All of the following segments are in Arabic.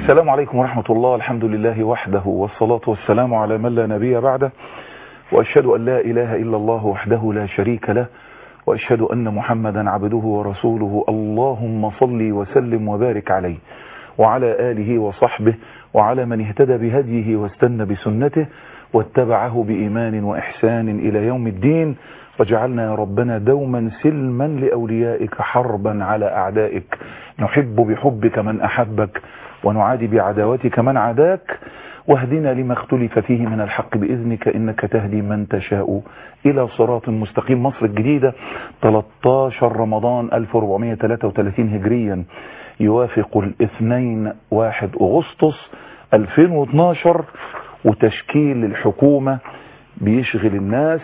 السلام عليكم ورحمة الله. الحمد لله وحده والصلاة والسلام على من لا نبي بعده، وأشهد أن لا إله إلا الله وحده لا شريك له، وأشهد أن محمدا عبده ورسوله. اللهم صل وسلم وبارك عليه وعلى آله وصحبه وعلى من اهتدى بهديه واستنى بسنته واتبعه بإيمان وإحسان إلى يوم الدين. وجعلنا يا ربنا دوما سلما لأوليائك حربا على أعدائك، نحب بحبك من أحبك ونعادي بعداوتك من عاداك، واهدنا لما اختلف فيه من الحق بإذنك إنك تهدي من تشاء إلى صراط مستقيم. مصر الجديدة 13 رمضان 1433 هجريا، يوافق الاثنين 1 أغسطس 2012. وتشكيل الحكومة بيشغل الناس.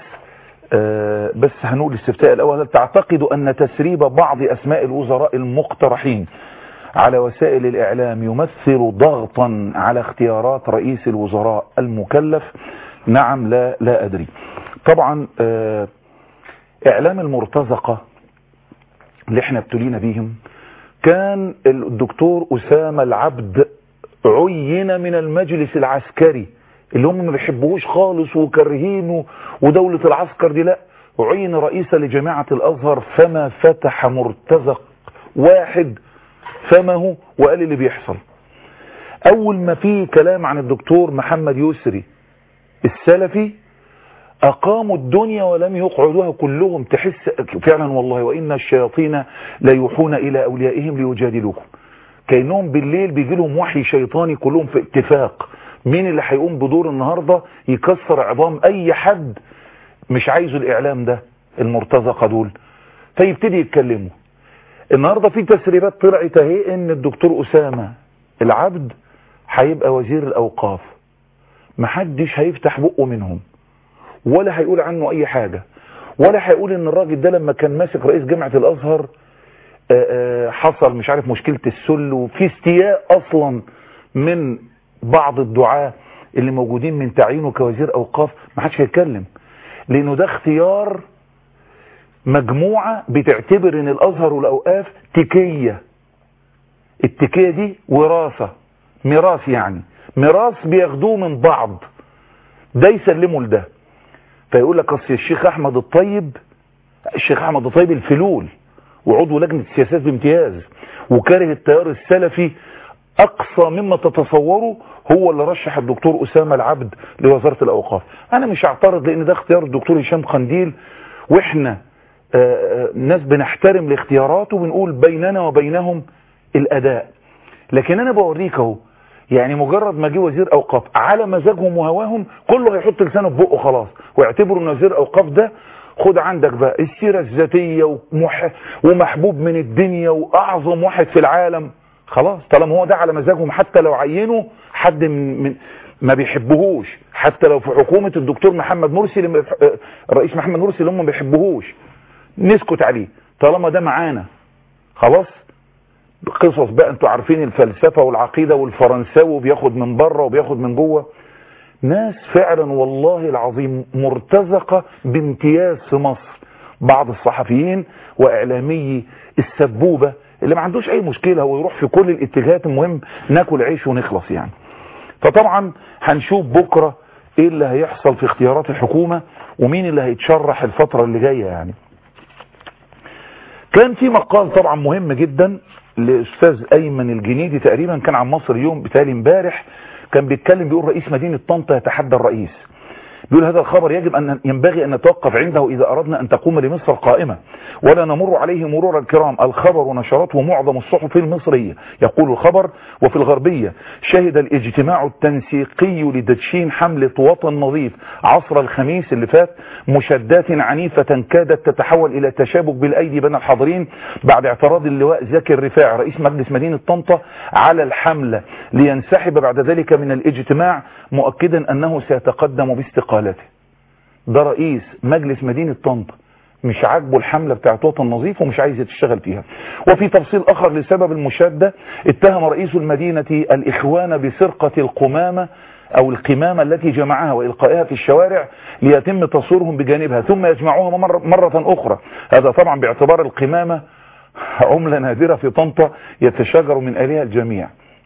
بس هنقول الاستفتاء الأول: هل تعتقد أن تسريب بعض أسماء الوزراء المقترحين على وسائل الإعلام يمثل ضغطا على اختيارات رئيس الوزراء المكلف؟ نعم، لا أدري. طبعا إعلام المرتزقة اللي احنا ابتلينا بيهم، كان الدكتور أسامة العبد عين من المجلس العسكري اللي هم ما بيحبوهوش خالص وكرهينه، ودولة العسكر دي لا، عين رئيسا لجامعة الأزهر، فما فتح مرتزق واحد فمه وقال اللي بيحصل. أول ما في كلام عن الدكتور محمد يسري السلفي أقاموا الدنيا ولم يقعدوها كلهم. تحس فعلا والله وإن الشياطين ليوحون إلى أوليائهم ليجادلوكم، كأنهم بالليل بيجي لهم وحي شيطاني كلهم في اتفاق مين اللي هيقوم بدور النهاردة يكسر عظام أي حد مش عايزه الإعلام ده، المرتزقة دول. فيبتدي يتكلموا. النهاردة في تسريبات طلعت اهي ان الدكتور أسامة العبد هيبقى وزير الأوقاف، محدش هيفتح بقه منهم ولا هيقول عنه اي حاجة، ولا هيقول ان الراجل ده لما كان ماسك رئيس جامعة الأزهر حصل مش عارف مشكلة السل، وفي استياء اصلا من بعض الدعاة اللي موجودين من تعيينه كوزير أوقاف. محدش هيتكلم لانه ده اختيار مجموعة بتعتبر ان الأزهر والأوقاف تكية. التكية دي وراثة، ميراث، يعني ميراث بياخدوه من بعض، ده يسلموا لده. فيقول لك اصل الشيخ احمد الطيب، الشيخ احمد الطيب الفلول وعضو لجنة السياسات بامتياز وكاره التيار السلفي اقصى مما تتصوروا، هو اللي رشح الدكتور أسامة العبد لوزارة الأوقاف. انا مش هعترض لان ده اختيار الدكتور هشام قنديل، واحنا ناس بنحترم الاختيارات وبنقول بيننا وبينهم الأداء. لكن أنا بوريك اهو، يعني مجرد ما جه وزير أوقاف على مزاجهم وهواهم كله هيحط لسانه في بقه خلاص، ويعتبروا ان وزير أوقاف ده خد عندك بقى السيرة الذاتية ومحبوب من الدنيا وأعظم واحد في العالم. خلاص طالما هو ده على مزاجهم، حتى لو عينوا حد من ما بيحبوهوش، حتى لو في حكومة الدكتور محمد مرسي الرئيس محمد مرسي اللي هم ما بيحبوهوش، نسكت عليه طالما ده معانا. خلاص قصص بقى، انتوا عارفين الفلسفة والعقيدة والفرنساوي بياخد من بره وبياخد من جوه. ناس فعلا والله العظيم مرتزقة بامتياز في مصر، بعض الصحفيين واعلامي السبوبة اللي ما عندوش اي مشكلة، هو يروح في كل الاتجاهات، المهم ناكل عيش ونخلص يعني. فطبعا هنشوف بكرة ايه اللي هيحصل في اختيارات الحكومة ومين اللي هيتشرح الفترة اللي جاية يعني. كان في مقال طبعا مهم جدا لأستاذ أيمن الجنيدي، تقريبا كان عن مصر اليوم بتالي امبارح، كان بيتكلم بيقول رئيس مدينة طنطا يتحدى الرئيس. بيقول هذا الخبر ينبغي أن نتوقف عنده إذا أردنا أن تقوم لمصر قائمة ولا نمر عليه مرور الكرام. الخبر نشرته معظم الصحف المصرية. يقول الخبر: وفي الغربية شهد الاجتماع التنسيقي لتدشين حملة وطن نظيف عصر الخميس اللي فات مشادات عنيفة كادت تتحول إلى تشابك بالأيدي بين الحاضرين بعد اعتراض اللواء زكي الرفاعي رئيس مجلس مدينة طنطا على الحملة لينسحب بعد ذلك من الاجتماع، مؤكدا أنه سيتقدم باستقالته. ده رئيس مجلس مدينة طنطا مش عاجبه الحملة بتاعت وطن نظيف ومش عايز يتشتغل فيها. وفي تفصيل آخر لسبب المشادة، اتهم رئيس المدينة الإخوان بسرقة القمامة أو القمامة التي جمعها وإلقائها في الشوارع ليتم تصويرهم بجانبها ثم يجمعوها مرة أخرى. هذا طبعا باعتبار القمامة عملة نادرة في طنطا يتشاجر من آلها الجميع.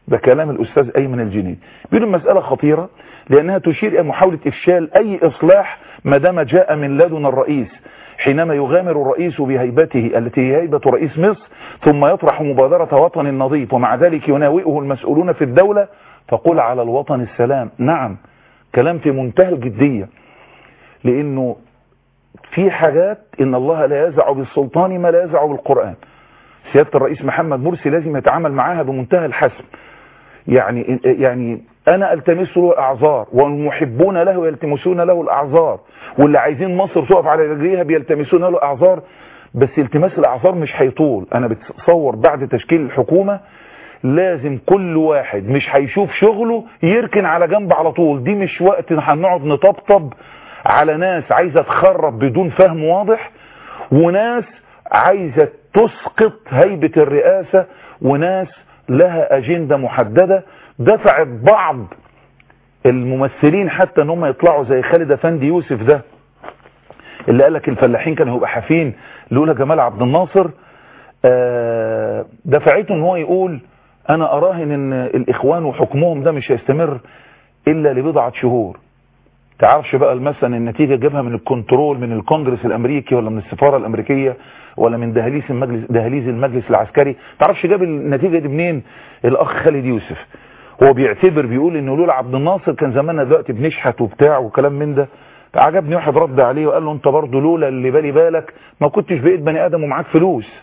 ده كلام الأستاذ أيمن الجنيدي. بيقول المسألة خطيرة لأنها تشير إلى محاولة إفشال أي إصلاح ما دام جاء من لدن الرئيس، حينما يغامر الرئيس بهيبته التي هي هيبة رئيس مصر ثم يطرح مبادرة وطن نظيف، ومع ذلك يناوئه المسؤولون في الدولة فقل على الوطن السلام. نعم، كلام في منتهى الجدية، لأنه في حاجات إن الله لا يزع بالسلطان ما لا يزع بالقرآن. سيادة الرئيس محمد مرسي لازم يتعامل معاها بمنتهى الحسم. يعني أنا ألتمس له الأعذار، والمحبون له يلتمسون له الأعذار، واللي عايزين مصر تقف على رجليها بيلتمسون له أعذار، بس التماس الأعذار مش هيطول. أنا بتصور بعد تشكيل الحكومة لازم كل واحد مش هيشوف شغله يركن على جنب على طول. دي مش وقت هنقعد نطبطب على ناس عايزة تخرب بدون فهم واضح، وناس عايزة تسقط هيبة الرئاسة، وناس لها أجندة محددة دفعت بعض الممثلين حتى ان هم يطلعوا زي خالد افندي يوسف ده اللي قالك الفلاحين كانوا هيبقى حافين لولا جمال عبد الناصر. دفعته ان هو يقول انا اراهن ان الاخوان وحكمهم ده مش هيستمر الا لبضعة شهور. تعرفش بقى مثلا النتيجة جابها من الكنترول من الكونجرس الامريكي ولا من السفارة الامريكية ولا من دهاليز المجلس العسكري؟ تعرفش جاب النتيجة دي منين؟ الاخ خالد يوسف هو بيقول انه لولا عبد الناصر كان زماننا دلوقتي بنشحت وبتاع وكلام من ده. عجبني واحد رد عليه وقال له انت برضه لولا اللي بالي بالك ما كنتش بقيت بني ادم ومعاك فلوس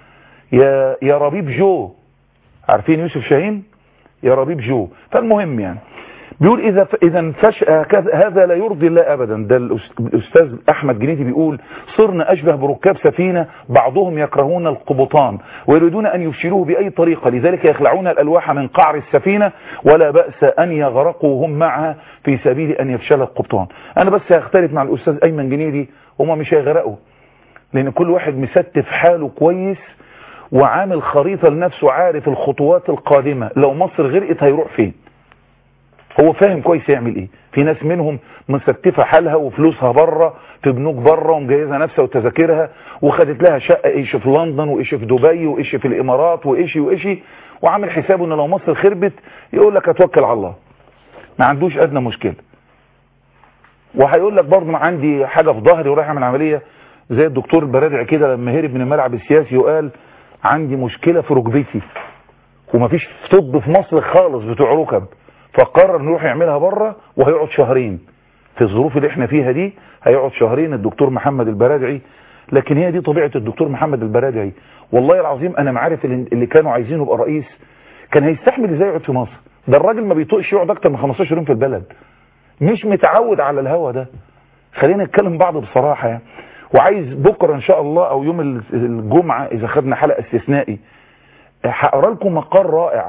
يا ربيب جو. عارفين يوسف شاهين؟ يا ربيب جو. فالمهم يعني بيقول اذا هذا لا يرضي الله ابدا. ده الاستاذ احمد جنيدي بيقول صرنا اشبه بركاب سفينه بعضهم يكرهون القبطان ويريدون ان يفشلوه باي طريقه، لذلك يخلعون الالواح من قعر السفينه ولا باس ان يغرقوا هم معها في سبيل ان يفشل القبطان. انا بس هختلف مع الاستاذ ايمن جنيدي، هم مش هيغرقوا لان كل واحد مستف حاله كويس وعامل خريطه لنفسه، عارف الخطوات القادمه لو مصر غرقت هيروح فين. هو فاهم كويس يعمل ايه. في ناس منهم مستفة حالها وفلوسها بره في بنوك بره ومجهزه نفسها وتذاكرها وخدت لها شقه ايش في لندن وايش في دبي وايش في الامارات وايش وعامل حسابه ان لو مصر خربت يقول لك اتوكل على الله، ما عندوش ادنى مشكله. وهيقول لك برضه ما عندي حاجه في ظهري ورايح اعمل عمليه، زي الدكتور البرادعي كده لما هرب من الملعب السياسي وقال عندي مشكله في ركبتي ومفيش طب في مصر خالص بتوع ركب، فقرر انه يروح يعملها بره وهيقعد شهرين. في الظروف اللي احنا فيها دي هيقعد شهرين الدكتور محمد البرادعي. لكن هي دي طبيعه الدكتور محمد البرادعي. والله العظيم انا ما عارف اللي كانوا عايزينه يبقى رئيس كان هيستحمل ازاي يقعد في مصر. ده الراجل ما بيطقش يقعد اكتر من 15 يوم في البلد، مش متعود على الهوا ده. خلينا نتكلم بعض بصراحه يعني. وعايز بكره ان شاء الله او يوم الجمعه اذا خدنا حلقه استثنائي هقرا لكم مقال رائع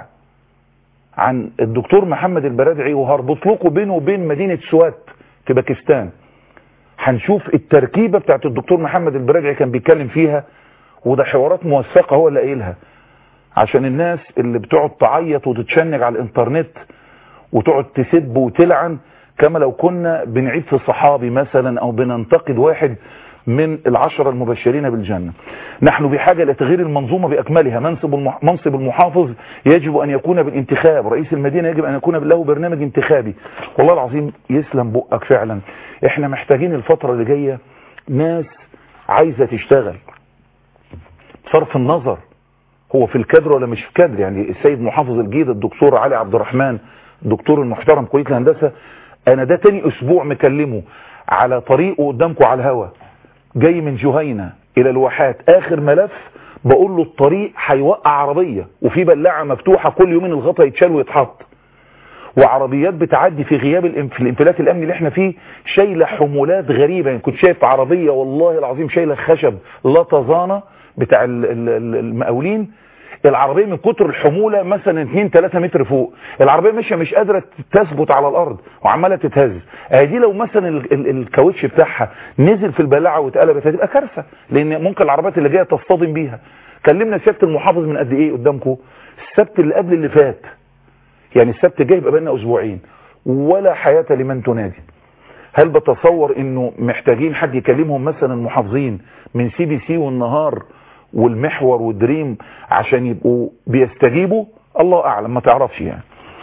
عن الدكتور محمد البرادعي وهربط لكم بينه وبين مدينة سوات في باكستان. هنشوف التركيبة بتاعت الدكتور محمد البرادعي كان بيتكلم فيها، وده حوارات موثقة هو اللي قايلها عشان الناس اللي بتقعد تعيط وتتشنج على الانترنت وتقعد تسب وتلعن كما لو كنا بنعيب في صحابي مثلا او بننتقد واحد من العشرة المبشرين بالجنة. نحن بحاجة لتغيير المنظومة بأكملها. منصب المحافظ يجب أن يكون بالانتخاب، رئيس المدينة يجب أن يكون له برنامج انتخابي. والله العظيم يسلم بقك فعلا. احنا محتاجين الفترة اللي جاية ناس عايزة تشتغل بصرف النظر هو في الكادر ولا مش في الكادر. يعني السيد محافظ الجيزة الدكتور علي عبد الرحمن الدكتور المحترم كلية الهندسة، أنا ده تاني أسبوع مكلمه على طريقه قدامكم على الهوا، جاي من جهينة الى الواحات، اخر ملف بقول له الطريق هيوقع عربية وفي بلاعة مفتوحة كل يومين الغطا يتشال ويتحط، وعربيات بتعدي في غياب في الانفلات الامني اللي احنا فيه شايلة حمولات غريبة. يعني كنت شايف عربية والله العظيم شايلة خشب لا تزانة بتاع المقاولين، العربية من كتر الحمولة مثلا 2-3 متر فوق، العربية مش قادرة تثبت على الارض وعمالة تتهز. دي لو مثلا الكاوتش بتاعها نزل في البلاعة واتقلبت هتبقى كارثة، لان ممكن العربيات اللي جاية تصطدم بيها. كلمنا سيادة المحافظ من قد ايه قدامكم؟ السبت اللي قبل اللي فات، يعني السبت جاي يبقى بينا اسبوعين ولا حياة لمن تنادي. هل بتصور انه محتاجين حد يكلمهم مثلا المحافظين من CBC والنهار والمحور والدريم عشان يبقوا بيستجيبوا؟ الله اعلم، ما تعرفش يعني.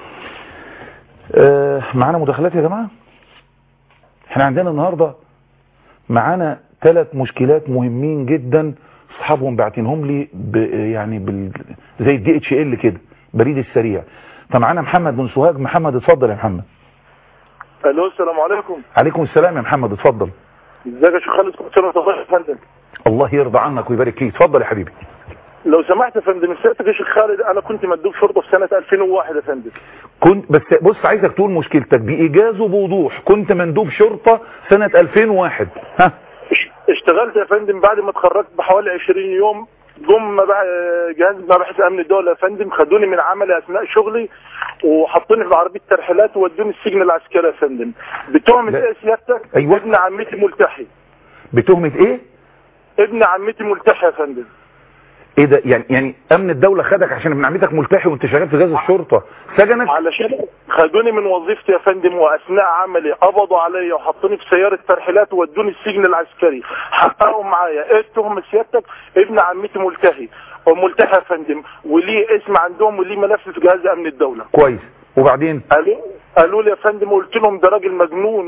معانا مداخلات يا جماعة. احنا عندنا النهاردة معانا 3 مشكلات مهمين جدا، اصحابهم باعتينهم لي يعني زي DHL كده، بريد السريع. فمعانا محمد من سوهاج. محمد اتفضل يا محمد. الو السلام عليكم. عليكم السلام يا محمد، اتفضل. ازيك يا شيخ خالد؟ كنت انا يا فندم. الله يرضى عنك ويبارك فيك، اتفضل يا حبيبي. لو سمحت يا فندم، سيادتك يا شيخ خالد، انا كنت مندوب شرطه في سنه 2001 يا فندم. كنت بس بص، عايزك تقول مشكلتك بإيجاز وبوضوح. كنت مندوب شرطة سنة 2001. ها؟ اشتغلت يا فندم بعد ما اتخرجت بحوالي 20 يوم. جم جهاز مباحث امن الدوله يا فندم، خدوني من عملي اثناء شغلي وحطوني في عربيه ترحيلات وودوني السجن العسكري يا فندم بتهمه ايه سيادتك؟ أيوة. ابن عمتي ملتحي. بتهمة ايه؟ ابن عمتي ملتحي يا فندم. ايه ده؟ يعني امن الدولة خدك عشان ابن عمتك ملتحي وانت شغال في جهاز الشرطة سجنك؟ علشان خدوني من وظيفتي يا فندم، واثناء عملي قبضوا عليا وحطوني في سيارة ترحيلات وودوني السجن العسكري. حققوا معايا ايه التهمة سيادتك؟ ابن عمتي ملتحي وملتحي يا فندم، وليه اسم عندهم وليه ملف في جهاز امن الدولة. كويس، وبعدين؟ قالوا لي يا فندم، قلت لهم ده راجل مجنون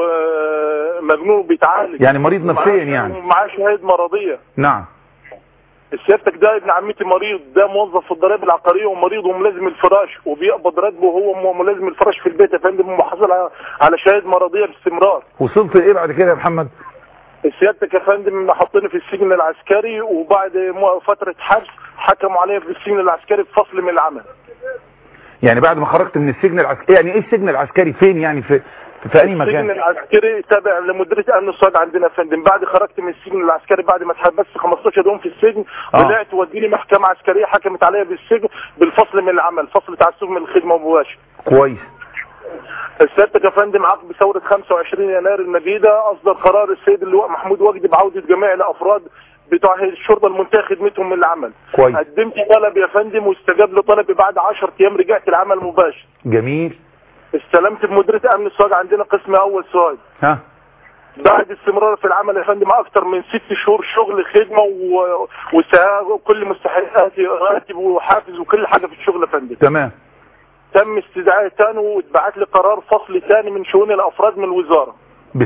ومجنون بيتعالج، يعني مريض نفسيا يعني، ومعاه شهادة مرضية. نعم. سيادتك ده ابن عمتي مريض، ده موظف في الضرائب العقاريه ومريض وملازم الفراش وبيقبض راتبه وهو ملازم الفراش في البيت يا فندم، ومحصل على شهاده مرضيه باستمرار. وصلت لايه بعد كده يا محمد؟ سيادتك يا فندم حطوني في السجن العسكري، وبعد فتره حبس حكموا عليا في السجن العسكري بفصل من العمل. يعني بعد ما خرجت من السجن العسكري، يعني ايه السجن العسكري؟ فين يعني؟ في اي مكان؟ السجن العسكري تابع لمديريه امن الصعيد عندنا يا فندم. بعد خرجت من السجن العسكري بعد ما اتحبست 15 يوم في السجن، طلعت وديني محكمه عسكريه حكمت عليا بالسجن بالفصل من العمل، فصل تعسف من الخدمه مباشر. كويس. سيادتك يا فندم عقب ثوره 25 يناير المجيده اصدر قرار السيد اللواء محمود وجدي بعوده جميع الافراد بتوع الشرطه المنتهيه خدمتهم من العمل. كويس. قدمت طلب يا فندم واستجاب لطلبي، بعد 10 ايام رجعت العمل مباشر. جميل. استلمت بمديريه امن السوهاج عندنا قسم اول سوهاج. ها؟ بعد استمرار في العمل يا فندم اكثر من 6 شهور شغل خدمه وكل مستحقاتي راتب وحافز وكل حاجه في الشغل يا فندم. تمام. تم استدعائي تاني واتبعت لي قرار فصل تاني من شؤون الافراد من الوزاره.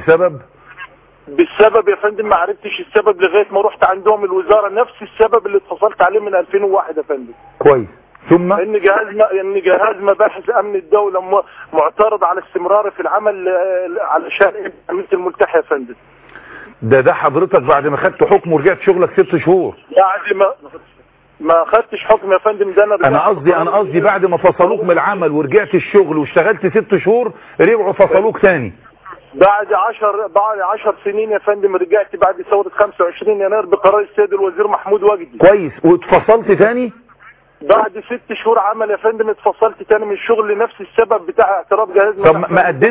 بالسبب يا فندم ما عرفتش السبب لغايه ما رحت عندهم الوزاره، نفس السبب اللي اتصلت عليه من 2001 يا فندم. كويس. ثم ان جهاز مباحث امن الدوله معترض على استمراري في العمل علشان عملت الملتحي يا فندم. ده حضرتك بعد ما خدت حكم ورجعت شغلك 6 شهور؟ بعد ما خدتش حكم يا فندم، ده انا قصدي بعد ما فصلوك من العمل ورجعت الشغل واشتغلت 6 شهور رجعوا فصلوك تاني. بعد 10 سنين يا فندم رجعت بعد ثوره 25 يناير بقرار السيد الوزير محمود وجدي. كويس. واتفصلت تاني؟ بعد 6 شهور عمل يا فندم اتفصلت تاني من الشغل لنفس السبب بتاع اعتراض جهاز. طب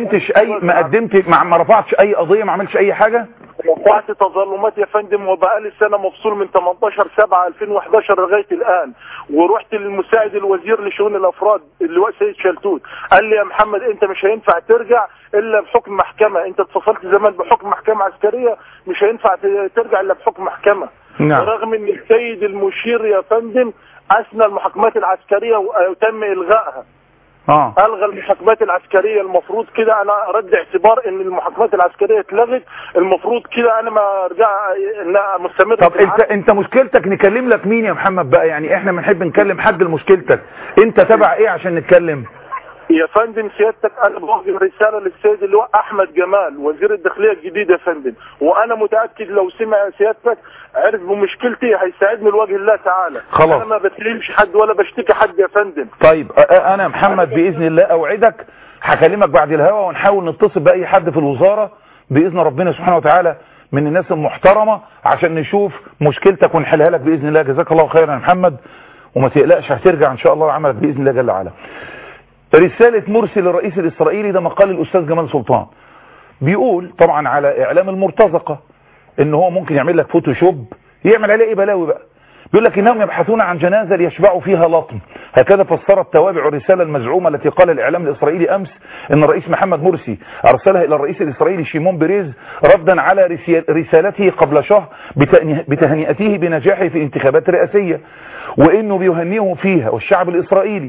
ما رفعتش اي قضيه؟ ما عملتش اي حاجه؟ رفعت تظلمات يا فندم، وبقالي سنه مفصول من 18/7/2011 لغايه الان. ورحت للمساعد الوزير لشؤون الافراد اللواء سيد شلتوت، قال لي يا محمد انت مش هينفع ترجع الا بحكم محكمه، انت اتفصلت زمان بحكم محكمه عسكريه، مش هينفع ترجع الا بحكم محكمه. نعم. رغم ان السيد المشير يا فندم اثنى المحاكمات العسكريه وتم الغائها. الغى المحاكمات العسكريه. المفروض كده انا رد اعتبار ان المحاكمات العسكريه اتلغت، المفروض كده انا ما ارجع مستمر. طب انت مشكلتك نكلم لك مين يا محمد بقى؟ يعني احنا بنحب نكلم حد لمشكلتك. انت تبع ايه عشان نتكلم؟ يا فندم سيادتك انا بوجه رساله للسيد اللواء احمد جمال وزير الداخليه الجديد يا فندم، وانا متاكد لو سمع سيادتك عرف بمشكلتي هيساعدني لوجه الله تعالى. خلاص. انا ما بتلمش حد ولا بشتكي حد يا فندم. طيب انا محمد باذن الله اوعدك هكلمك بعد الهوا ونحاول نتصل باي حد في الوزاره باذن ربنا سبحانه وتعالى من الناس المحترمه عشان نشوف مشكلتك ونحلها لك باذن الله. جزاك الله خيرا يا محمد، وما تقلقش هترجع ان شاء الله لعملك باذن الله جل وعلا. رسالة مرسي للرئيس الإسرائيلي، ده مقال الأستاذ جمال سلطان. بيقول طبعا على إعلام المرتزقة إن هو ممكن يعمل لك فوتوشوب، يعمل عليه إيه بلاوي بقى. بيقول لك إنهم يبحثون عن جنازة ليشبعوا فيها لطم. هكذا فسرت توابع الرسالة المزعومة التي قال الإعلام الإسرائيلي أمس إن الرئيس محمد مرسي أرسلها إلى الرئيس الإسرائيلي شيمون بيريز ردا على رسالته قبل شهر بتهنئته بنجاحه في الانتخابات الرئاسية، وإنه بيهنئه فيها والشعب الإسرائيلي.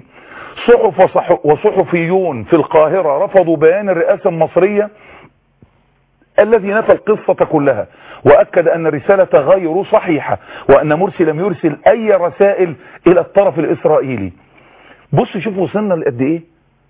وصحفيون في القاهرة رفضوا بيان الرئاسة المصرية الذي نفى القصة كلها، وأكد أن الرسالة غير صحيحة، وأن مرسي لم يرسل أي رسائل إلى الطرف الإسرائيلي. بص شوف وصلنا لقد إيه،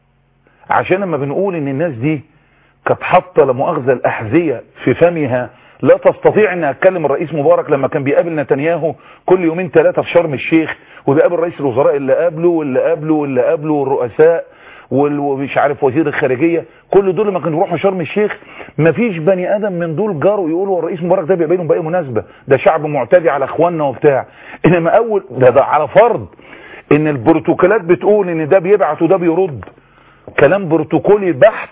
عشان لما بنقول إن الناس دي كانت حاطة لمؤاخذة الأحذية في فمها لا تستطيع أن أتكلم. الرئيس مبارك لما كان بيقابل نتنياهو كل يومين ثلاثة في شرم الشيخ، وبيقابل رئيس الوزراء اللي قابله واللي قابله والرؤساء ومش عارف وزير الخارجية، كل دول لما كانوا يروحوا شرم الشيخ مفيش بني ادم من دول جاروا يقولوا الرئيس مبارك ده بيقابلهم باي مناسبة، ده شعب معتدي على اخواننا وبتاع. انما اول ده على فرض ان البروتوكولات بتقول ان ده بيبعت وده بيرد، كلام بروتوكولي بحت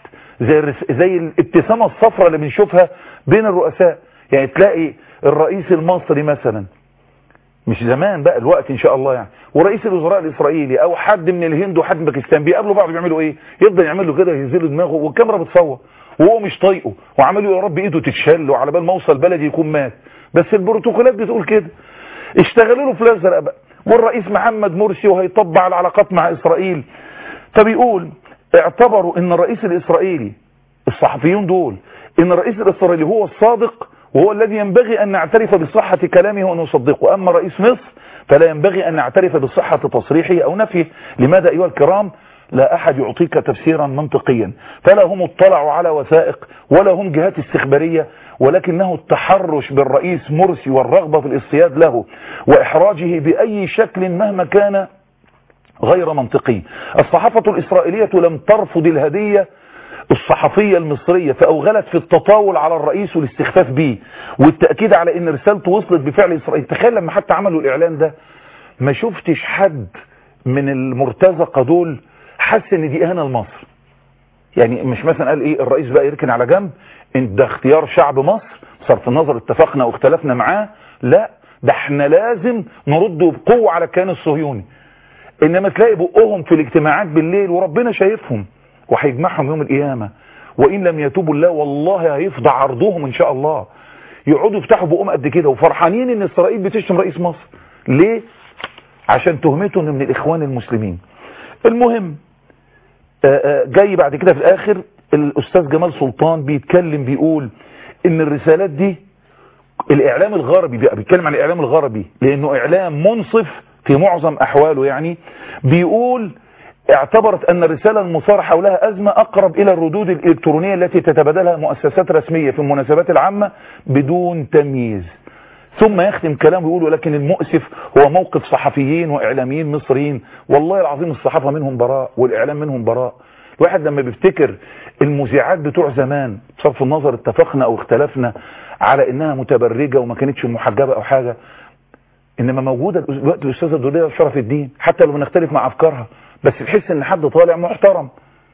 زي الابتسامة الصفراء اللي بنشوفها بين الرؤساء. يعني تلاقي الرئيس المصري مثلا، مش زمان بقى الوقت ان شاء الله يعني، ورئيس الوزراء الاسرائيلي او حد من الهند وحد من باكستان بيقابلوا بعض بيعملوا ايه؟ يفضل يعمل له كده يهزله دماغه والكاميرا بتصور وهو مش طايقه وعملوا يا رب ايده تتشل وعلى بال ما اوصل بلدي يكون مات. بس البروتوكولات بتقول كده. اشتغلوا له في الازرق بقى. والرئيس محمد مرسي وهيطبع العلاقات مع اسرائيل. فبيقول اعتبروا ان الرئيس الاسرائيلي، الصحفيون دول، ان الرئيس الاسرائيلي هو الصادق وهو الذي ينبغي أن نعترف بصحة كلامه ونصدقه، أما رئيس مصر فلا ينبغي أن نعترف بصحة تصريحه أو نفيه. لماذا أيها الكرام؟ لا أحد يعطيك تفسيرا منطقيا، فلا هم اطلعوا على وثائق ولا هم جهات استخبارية، ولكنه التحرش بالرئيس مرسي والرغبة في الاصطياد له وإحراجه بأي شكل مهما كان غير منطقي. الصحافة الإسرائيلية لم ترفض الهدية الصحفية المصرية، فأوغلت في التطاول على الرئيس والاستخفاف به والتأكيد على ان رسالته وصلت بفعل إسرائيل. تخيل لما حتى عملوا الإعلان ده ما شفتش حد من المرتزقة دول حس ان دي اهانة لمصر. يعني مش مثلا قال ايه الرئيس بقى يركن على جنب، ان ده اختيار شعب مصر بصرف النظر اتفقنا واختلفنا معاه، لا ده احنا لازم نرده بقوة على الكيان الصهيوني. انما تلاقي بقهم في الاجتماعات بالليل وربنا شايفهم وهيجمعهم يوم القيامة، وإن لم يتوبوا الله والله هيفضع عرضهم إن شاء الله. يقعدوا يفتحوا بقهم قد كده وفرحانين إن إسرائيل بتشتم رئيس مصر. ليه؟ عشان تهمته إنه من الإخوان المسلمين. المهم جاي بعد كده في الآخر الأستاذ جمال سلطان بيتكلم بيقول إن الرسالات دي الإعلام الغربي بيتكلم عن الإعلام الغربي لأنه إعلام منصف في معظم أحواله، يعني بيقول اعتبرت أن الرسالة المثار حولها أزمة أقرب إلى الردود الإلكترونية التي تتبادلها مؤسسات رسمية في المناسبات العامة بدون تمييز. ثم يختم كلامه يقول ولكن المؤسف هو موقف صحفيين وإعلاميين مصريين. والله العظيم الصحافة منهم براء والإعلام منهم براء. الواحد لما بيفتكر المذيعات بتوع زمان بصرف النظر اتفقنا أو اختلفنا على إنها متبرجة وما كانتش محجبة أو حاجة، إنما موجودة وقت الأستاذة دولية شرف الدين حتى لو بنختلف مع أفكارها، بس تحس ان حد طالع محترم،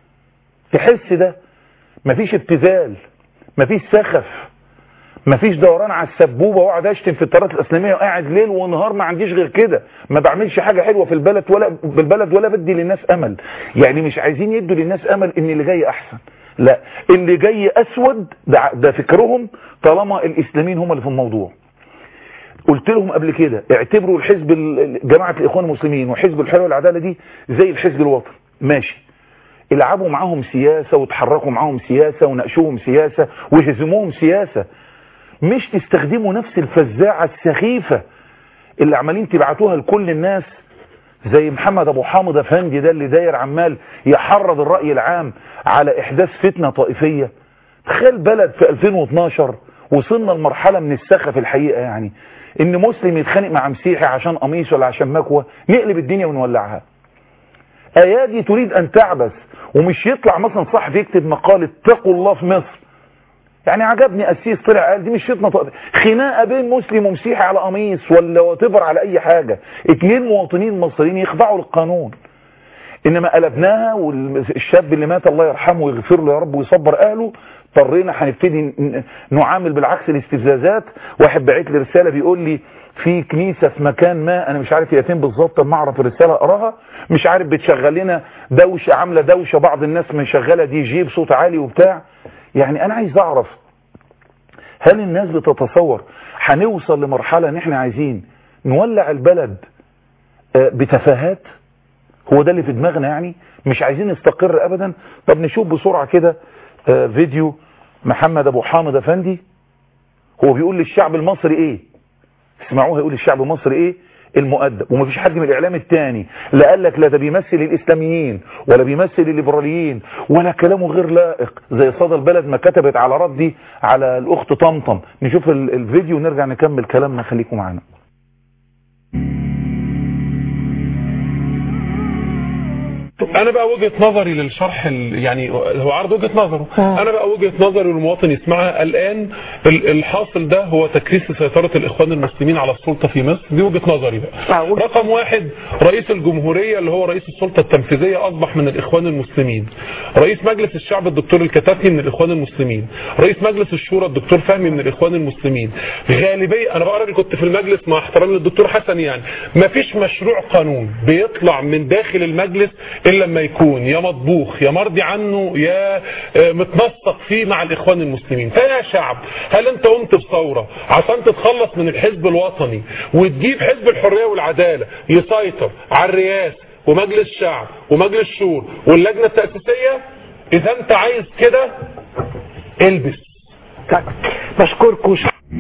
تحس ده مفيش ابتذال، مفيش سخف، مفيش دوران على السبوبة واقعد اشتم في الطيارات الاسلامية وقاعد ليل ونهار ما عنديش غير كده، ما بعملش حاجة حلوة في البلد ولا بدي للناس امل. يعني مش عايزين يدوا للناس امل ان اللي جاي احسن، لا اللي جاي اسود ده فكرهم طالما الاسلاميين هم اللي في الموضوع. قلت لهم قبل كده اعتبروا الحزب جماعة الإخوان المسلمين وحزب الحرية والعدالة دي زي الحزب الوطني، ماشي، العبوا معاهم سياسة وتحركوا معاهم سياسة وناقشوهم سياسة وهزموهم سياسة، مش تستخدموا نفس الفزاعة السخيفة اللي عمالين تبعتوها لكل الناس زي محمد أبو حامد أفندي ده اللي داير عمال يحرض الرأي العام على إحداث فتنة طائفية. تخيل بلد في 2012 وصلنا لمرحلة من السخف الحقيقة، يعني ان مسلم يتخانق مع مسيحي عشان قميص ولا عشان مكوى نقلب الدنيا ونولعها. ايادي تريد ان تعبث، ومش يطلع مثلا صحفي يكتب مقالة اتقوا الله في مصر. يعني عجبني قسيس طلع قال دي مش فتنة خناقة بين مسلم ومسيحي على قميص ولا وتبر على اي حاجة، 2 مواطنين مصريين يخضعوا للقانون. انما قلبناها، والشاب اللي مات الله يرحمه ويغفر له يا رب ويصبر اهله، اضطرينا هنبتدي نعامل بالعكس الاستفزازات. واحد بعت لي رساله بيقول لي في كنيسه في مكان ما، انا مش عارف هي فين بالظبط، اما اعرف الرساله اقراها، مش عارف بتشغل لنا دوشه، عامله دوشه، بعض الناس مشغله دي جي بصوت عالي وبتاع. يعني انا عايز اعرف هل الناس بتتصور هنوصل لمرحله ان احنا عايزين نولع البلد بتفاهات؟ هو ده اللي في دماغنا يعني؟ مش عايزين نستقر ابدا؟ طب نشوف بسرعه كده فيديو محمد ابو حامد افندي، هو بيقول للشعب المصري ايه. اسمعوه هيقول للشعب المصري ايه المؤدب. ومفيش حد من الاعلام التاني لا قال لك لا ده بيمثل الاسلاميين ولا بيمثل الليبراليين ولا كلامه غير لائق زي صدى البلد ما كتبت على ردي على الاخت طمطم. نشوف الفيديو ونرجع نكمل كلامنا، خليكم معانا. انا بقى وجهة نظري للشرح يعني هو عرض وجهة نظره. انا بقى وجهة نظري والمواطن يسمعها. الان الحاصل ده هو تكريس سيطرة الاخوان المسلمين على السلطة في مصر. دي وجهة نظري بقى. رقم واحد، رئيس الجمهورية اللي هو رئيس السلطة التنفيذية اصبح من الاخوان المسلمين. رئيس مجلس الشعب الدكتور الكتاتني من الاخوان المسلمين. رئيس مجلس الشورى الدكتور فهمي من الاخوان المسلمين. غالبية، انا بقى راجل كنت في المجلس مع احترامي للدكتور حسن، يعني ما فيش مشروع قانون بيطلع من داخل المجلس الا لما يكون يا مطبوخ يا مرضي عنه يا متنسق فيه مع الاخوان المسلمين. فيا شعب، هل انت قمت بثوره عشان تتخلص من الحزب الوطني وتجيب حزب الحريه والعداله يسيطر على الرئاسه ومجلس الشعب ومجلس الشورى واللجنه التاسيسيه؟ اذا انت عايز كده البس. بشكركم.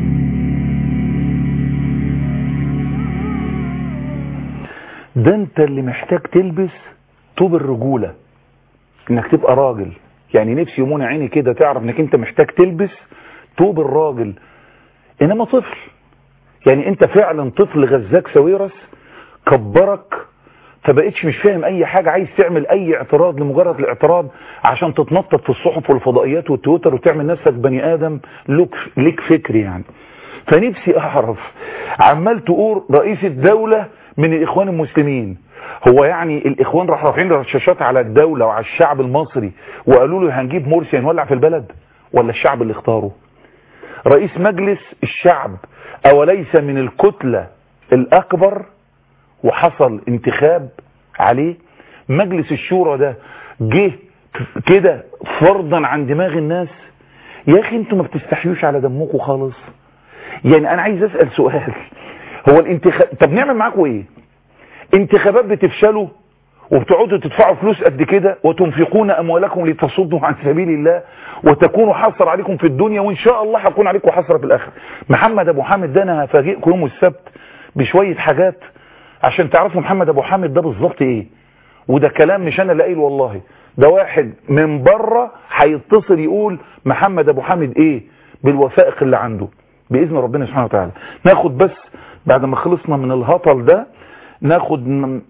ده انت اللي محتاج تلبس طوب الرجولة، انك تبقى راجل. يعني نفسي يمونة عيني كده تعرف انك انت محتاج تلبس طوب الراجل. انما طفل، يعني انت فعلا طفل غزاك سويرس كبرك فبقيتش مش فاهم اي حاجة، عايز تعمل اي اعتراض لمجرد الاعتراض عشان تتنطط في الصحف والفضائيات والتويتر وتعمل نفسك بني ادم ليك فكر يعني. فنفسي اعرف، عمال تقول رئيس الدولة من الاخوان المسلمين، هو يعني الاخوان راح رافعين رشاشات على الدولة وعلى الشعب المصري وقالوا له هنجيب مرسي هنولع في البلد؟ ولا الشعب اللي اختاره؟ رئيس مجلس الشعب اوليس من الكتلة الاكبر وحصل انتخاب عليه؟ مجلس الشورى ده جه كده فرضا عن دماغ الناس؟ يا اخي انتوا ما بتستحيوش على دمكم خالص. يعني انا عايز اسأل سؤال، هو الانتخاب، طب نعمل معاكم ايه؟ انتخابات بتفشلوا وبتقعدوا تدفعوا فلوس قد كده وتنفقون اموالكم لتصدوا عن سبيل الله وتكونوا حسر عليكم في الدنيا وان شاء الله هتكون عليكم حسرة في الاخر. محمد ابو حامد ده انا هفاجئكم يوم السبت بشوية حاجات عشان تعرفوا محمد ابو حامد ده بالظبط ايه. وده كلام مش انا اللي قايل والله، ده واحد من بره هيتصل يقول محمد ابو حامد ايه بالوثائق اللي عنده باذن ربنا سبحانه وتعالى. ناخد بس بعد ما خلصنا من الهطل ده ناخد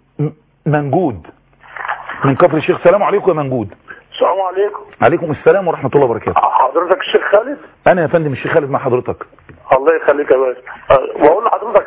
منجود من كفر الشيخ. السلام عليكم يا منجود. السلام عليكم. عليكم السلام ورحمة الله وبركاته. حضرتك الشيخ خالد؟ انا يا فندم الشيخ خالد مع حضرتك. الله يخليك يا باشا. بقول لحضرتك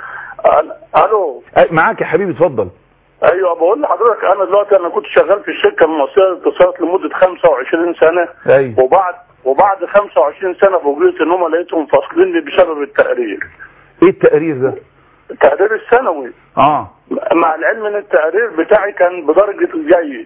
الو. معاك يا حبيبي اتفضل. ايوه بقول لحضرتك انا دلوقتي كنت شغال في الشركه المصريه للاتصالات لمده 25 سنه. ايوه. وبعد 25 سنه فوجئت ان هم لقيتهم فاصليني بسبب التقرير. ايه التقرير ده؟ التقرير السنوي. مع العلم ان التقرير بتاعي كان بدرجه جيد.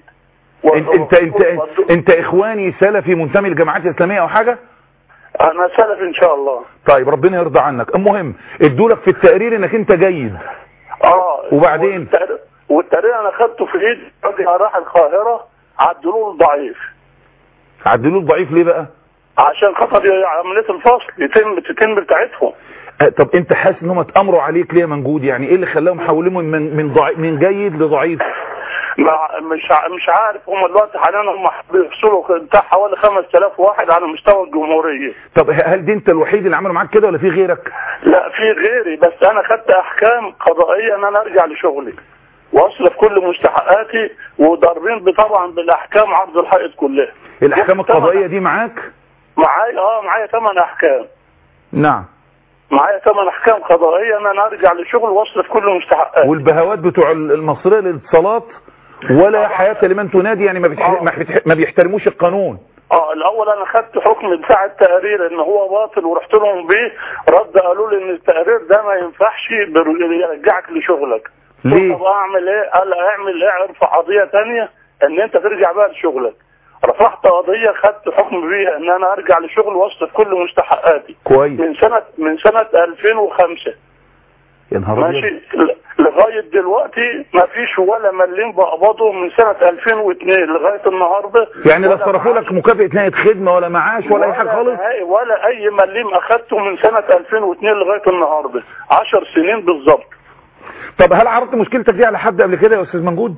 انت اخواني سلفي منتمي للجماعات الاسلاميه او حاجه؟ انا سلفي ان شاء الله. طيب ربنا يرضى عنك. المهم ادولك في التقرير انك انت جيد. وبعدين والتقرير انا خدته في ايدي، راح القاهره عدلوه الضعيف. عدلوه الضعيف ليه بقى؟ عشان خاطر عمليه الفصل تتم بتاعتهم. طب انت حاسس ان هم اتامروا عليك ليه يا منجود؟ يعني ايه اللي خلاهم حولهم من جيد لضعيف؟ مش عارف. هم دلوقتي حاليا هم بيفصلوا بتاع حوالي 5000 واحد على مستوى الجمهوريه. طب هل دي انت الوحيد اللي عملوا معاك كده ولا في غيرك؟ لا في غيري، بس انا خدت احكام قضائيه ان انا ارجع لشغلي واصرف كل مستحقاتي وضاربين طبعا بالاحكام عرض الحائط كلها. الاحكام القضائيه دي معاك؟ معايا 8 احكام. نعم. معايا 8 احكام قضائيه ان انا ارجع لشغل واصرف كل مستحقاتي. والبهوات بتوع المصريه للاتصالات ولا حياة لمن تنادي، يعني ما بيحترموش القانون. الاول انا خدت حكم بتاع التقرير ان هو باطل، ورحت لهم بيه رد قالوا لي ان التقرير ده ما ينفعش يرجعك لشغلك. ليه؟ طب اعمل ايه؟ قال اعمل ايه؟ ارفع قضيه ثانيه ان انت ترجع بقى لشغلك. رفعت قضيه خدت حكم بيها ان انا ارجع لشغل واصرف كل مستحقاتي. كويس. من سنه 2005. يا نهار ابيض. ماشي لغايه دلوقتي ما فيش ولا مليم بقبضه من سنه 2002 لغايه النهارده. يعني لا صرفوا لك مكافاه نهايه خدمه ولا معاش ولا اي حاجه خالص؟ ولا اي مليم اخدته من سنه 2002 لغايه النهارده، 10 سنين بالظبط. طب هل عرضت مشكلتك دي على حد قبل كده يا استاذ منجود؟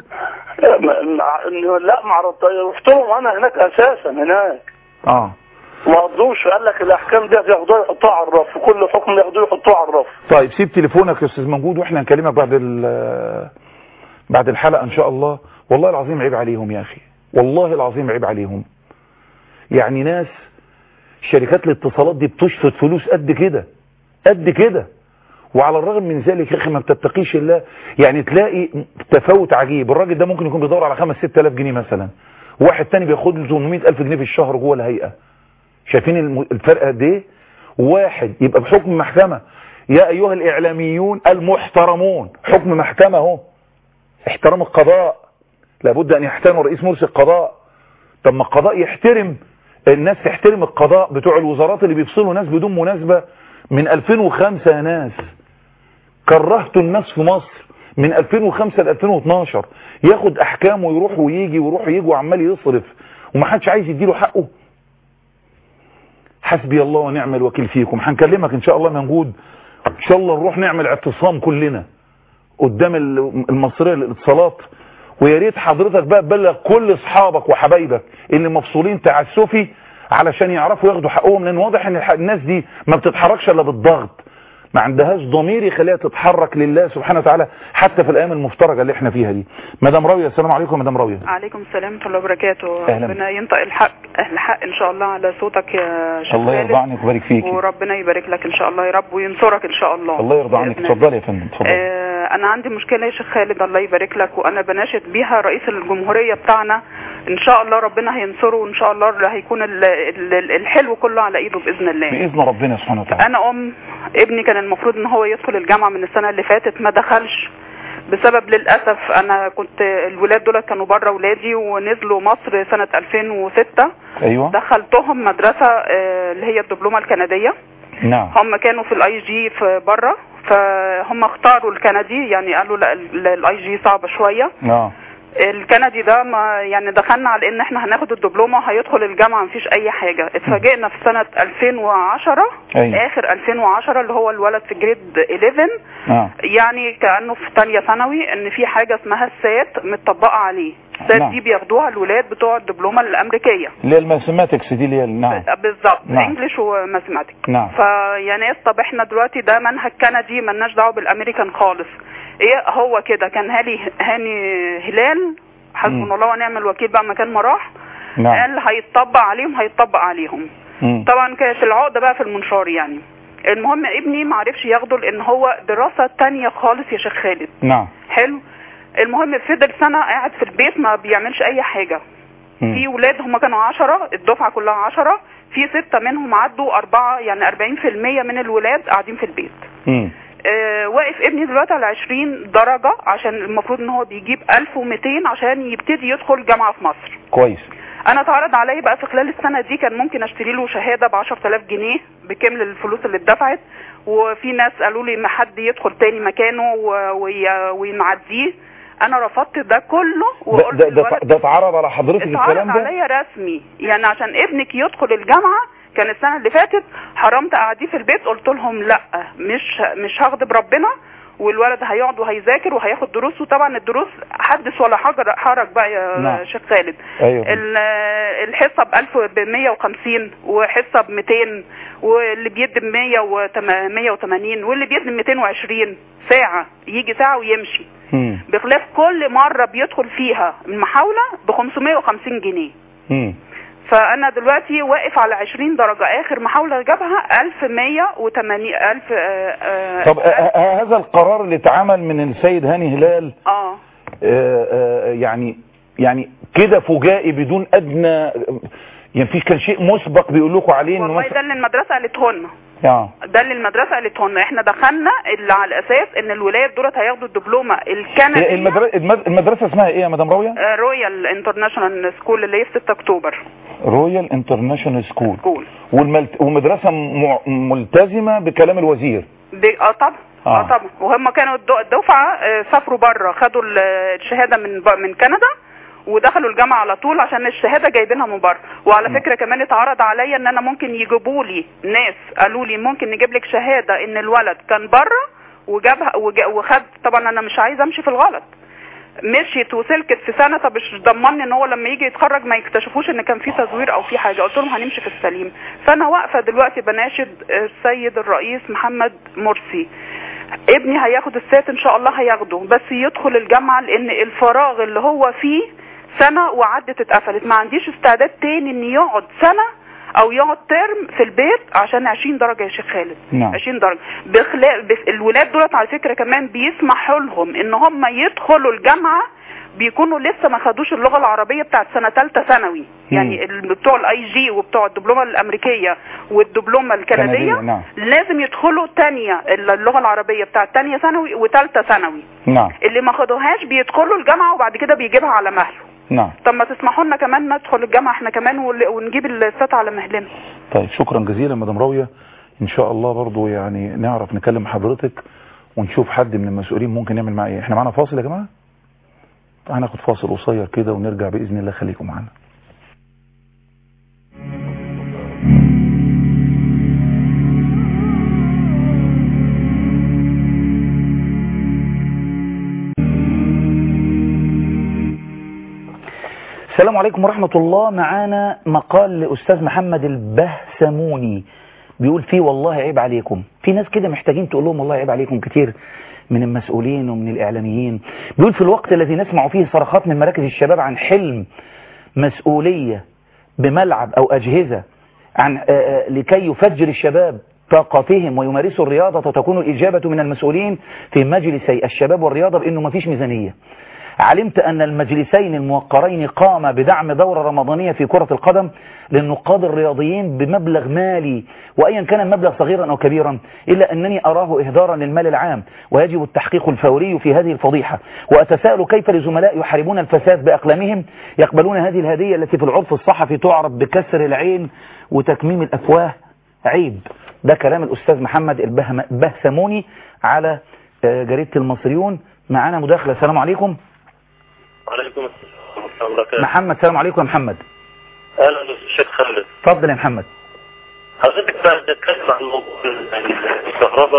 لا ما عرضت، رحت لهم انا هناك اساسا هناك. ما رضوش، قال لك الاحكام دي ياخدوها يحطوها على الرف، كل حكم ياخدوه يحطوه على الرف. طيب سيب تليفونك يا استاذ منجود واحنا هنكلمك بعد الحلقه ان شاء الله. والله العظيم عيب عليهم يا اخي، والله العظيم عيب عليهم. يعني ناس شركات الاتصالات دي بتشفط فلوس قد كده قد كده، وعلى الرغم من ذلك يا اخي ما بتتقيش الله. يعني تلاقي تفاوت عجيب، الراجل ده ممكن يكون بيدور على 5-6 آلاف جنيه مثلا، واحد تاني بياخد له 800,000 جنيه في الشهر جوه الهيئه. شايفين الفرق قد ايه؟ واحد يبقى بحكم محكمه. يا ايها الاعلاميون المحترمون، حكم محكمه اهو، احترام القضاء، لابد ان يحترم رئيس مرسي القضاء. طب ما القضاء يحترم، الناس تحترم القضاء. بتوع الوزارات اللي بيفصلوا ناس بدون مناسبه من 2005 يا ناس، كرهتوا الناس في مصر من 2005 ل 2012، ياخد احكام ويروح ويجي ويروح ويجي وعمال يصرف ومحدش عايز يديله حقه. حسبي الله ونعم الوكيل فيكم. هنكلمك ان شاء الله موجود، ان شاء الله نروح نعمل اعتصام كلنا قدام المصرية للاتصالات. ويا ريت حضرتك بقى تبلغ كل اصحابك وحبايبك اللي مفصولين تعسفي علشان يعرفوا ياخدوا حقهم، لان واضح ان الناس دي ما بتتحركش الا بالضغط، ما عندهاش ضمير يخليها تتحرك لله سبحانه وتعالى حتى في الايام المفترجه اللي احنا فيها دي. مدام راويه، السلام عليكم. مدام راويه. عليكم السلام ورحمه الله وبركاته. ربنا ينطق الحق ان شاء الله على صوتك يا شيخ. الله يرضى عنك ويبارك فيك، وربنا يبارك لك ان شاء الله يا رب وينصرك ان شاء الله. الله يرضى عنك. اتفضلي يا فندم اتفضلي. انا عندي مشكله يا شيخ خالد الله يبارك لك، وانا بناشد بيها رئيس الجمهوريه بتاعنا، ان شاء الله ربنا هينصره وان شاء الله هيكون الحلو كله على ايده باذن الله. باذن ربنا سبحانه وتعالى. انا ابني كان المفروض ان هو يدخل الجامعه من السنه اللي فاتت، ما دخلش بسبب للاسف انا كنت الولاد دول كانوا بره ولادي ونزلوا مصر سنه 2006. ايوه. دخلتهم مدرسه اللي هي الدبلومه الكنديه. نعم. هم كانوا في الاي جي في بره، فهم اختاروا الكندي، يعني قالوا لا الاي جي صعبه شويه. نعم. الكندي ده ما يعني دخلنا على ان احنا هناخد الدبلومه هيدخل الجامعه مفيش اي حاجه. اتفاجئنا في سنه 2010 اخر 2010 اللي هو الولد في جريد 11 يعني كانه في ثانيه ثانوي ان في حاجه اسمها السات متطبقه عليه. السات دي بياخدوها الولاد بتوع الدبلومه الامريكيه اللي هي الماثيماتكس دي اللي هي نعم بالظبط انجلش وماثيماتكس. نعم. فيا ناس طب احنا دلوقتي ده منهج كندي مالناش دعوه بالامريكان خالص. ايه هو كده كان هاني هلال حسبنا الله ونعم الوكيل بقى مكان ما راح. نعم. قال هيطبق عليهم. طبعا كانت العقده بقى في المنشار يعني. المهم ابني ما عرفش ياخده لان هو دراسه تانية خالص يا شيخ خالد. نعم. حلو. المهم فضل سنه قاعد في البيت ما بيعملش اي حاجه. في ولاد هم كانوا 10، الدفعه كلها 10، في 6 منهم عدوا 4، يعني 40% من الولاد قاعدين في البيت. واقف ابني دلوقتي على 20 درجة عشان المفروض ان هو بيجيب 1200 عشان يبتدي يدخل جامعة في مصر. كويس. انا اتعرض عليا بقى في خلال السنة دي كان ممكن اشتري له شهادة ب10,000 جنيه بكامل الفلوس اللي اتدفعت، وفي ناس قالوا لي ما حد يدخل تاني مكانه ونعديه. انا رفضت ده كله وقلت ده اتعرض علي حضرتك الكلام ده؟ اتعرض عليا رسمي يعني عشان ابنك يدخل الجامعة. كان السنة اللي فاتت حرمت قاعديه في البيت، قلت لهم لا مش هغضب ربنا، والولد هيقعد وهيذاكر وهياخد دروس. وطبعا الدروس حدث ولا حرج بقى يا شيخ خالد. أيوة. الحصه ب 150 وحصه ب 200 واللي بيدي ب 180 واللي بيدي 220 ساعه، يجي ساعه ويمشي. بخلاف كل مره بيدخل فيها المحاوله ب 550 جنيه. فانا دلوقتي واقف على 20 درجة، اخر محاولة جابها 1180 طب هذا القرار اللي اتعمل من السيد هاني هلال يعني كده فجائي بدون ادنى يعني في كان شيء مسبق بيقول لكم عليه انه والله ده اللي المدرسه قالته لنا. ده اللي المدرسه قالته لنا. احنا دخلنا اللي على اساس ان الولاد دولت هياخدوا الدبلومه الكنديه. المدرسه اسمها ايه يا مدام راويه؟ رويال انترناشونال سكول اللي هي في 6 اكتوبر. رويال انترناشونال سكول. ومدرسه ملتزمه بكلام الوزير. طبعا. طبعا. وهم كانوا الدفعه سافروا بره، خدوا الشهاده من كندا ودخلوا الجامعه على طول عشان الشهاده جايبينها من بره. وعلى فكره كمان اتعرض عليا ان انا ممكن يجيبوا لي ناس قالوا لي ممكن نجيب لك شهاده ان الولد كان بره وجابها وخد. طبعا انا مش عايزه امشي في الغلط. مشيت وسلكت في سنه، طب مش ضمني ان هو لما يجي يتخرج ما يكتشفوش ان كان في تزوير او في حاجه. قلت لهم هنمشي في السليم. فانا واقفه دلوقتي بناشد السيد الرئيس محمد مرسي، ابني هياخد السات ان شاء الله هياخده، بس يدخل الجامعه لان الفراغ اللي هو فيه سنه وعدت اتقفلت. ما عنديش استعداد تاني ان يقعد سنه او يقعد ترم في البيت عشان 20 درجه يا شيخ خالد. 20 درجه. الولاد دولت على فكره كمان بيسمحوا لهم ان هم يدخلوا الجامعه بيكونوا لسه ما خدوش اللغه العربيه بتاعت سنه ثالثه ثانوي. يعني بتوع الاي جي وبتوع الدبلومه الامريكيه والدبلومه الكنديه لازم يدخلوا ثانيه اللغه العربيه بتاعت ثانيه ثانوي وثالثه ثانوي. اللي ما خدوهاش بيدخلوا الجامعه وبعد كده بيجيبها على مهله. طب ما تسمحوا لنا كمان ندخل الجامعه احنا كمان ونجيب السات على مهلنا. طيب شكرا جزيلا مدام راويه. ان شاء الله برضو يعني نعرف نكلم حضرتك ونشوف حد من المسؤولين ممكن يعمل معاه ايه. احنا معانا فاصل يا جماعه، هناخد فاصل قصير كده ونرجع باذن الله. خليكم معانا. السلام عليكم ورحمة الله. معانا مقال لأستاذ محمد البهسموني بيقول فيه والله عيب عليكم. في ناس كده محتاجين تقول لهم والله عيب عليكم كتير من المسؤولين ومن الإعلاميين. بيقول في الوقت الذي نسمع فيه صرخات من مراكز الشباب عن حلم مسؤولية بملعب أو أجهزة عن لكي يفجر الشباب طاقتهم ويمارسوا الرياضة، وتكون الإجابة من المسؤولين في مجلسي الشباب والرياضة بأنه ما فيش ميزانية. علمت أن المجلسين الموقرين قام بدعم دورة رمضانية في كرة القدم للنقاد الرياضيين بمبلغ مالي، وأيا كان المبلغ صغيرا أو كبيرا، إلا أنني أراه إهدارا للمال العام، ويجب التحقيق الفوري في هذه الفضيحة. وأتساءل كيف لزملاء يحاربون الفساد بأقلامهم يقبلون هذه الهدية التي في العرف الصحفي تعرف بكسر العين وتكميم الأفواه. عيب. ده كلام الأستاذ محمد البهسموني على جريدة المصريون. معنا مداخلة. السلام عليكم. وعليكم السلام ورحمة الله وبركاته. محمد. السلام عليكم يا محمد. اهلا بالشيخ خالد. اتفضل يا محمد. حضرتك بقى بتتكلم عن موضوع الكهرباء.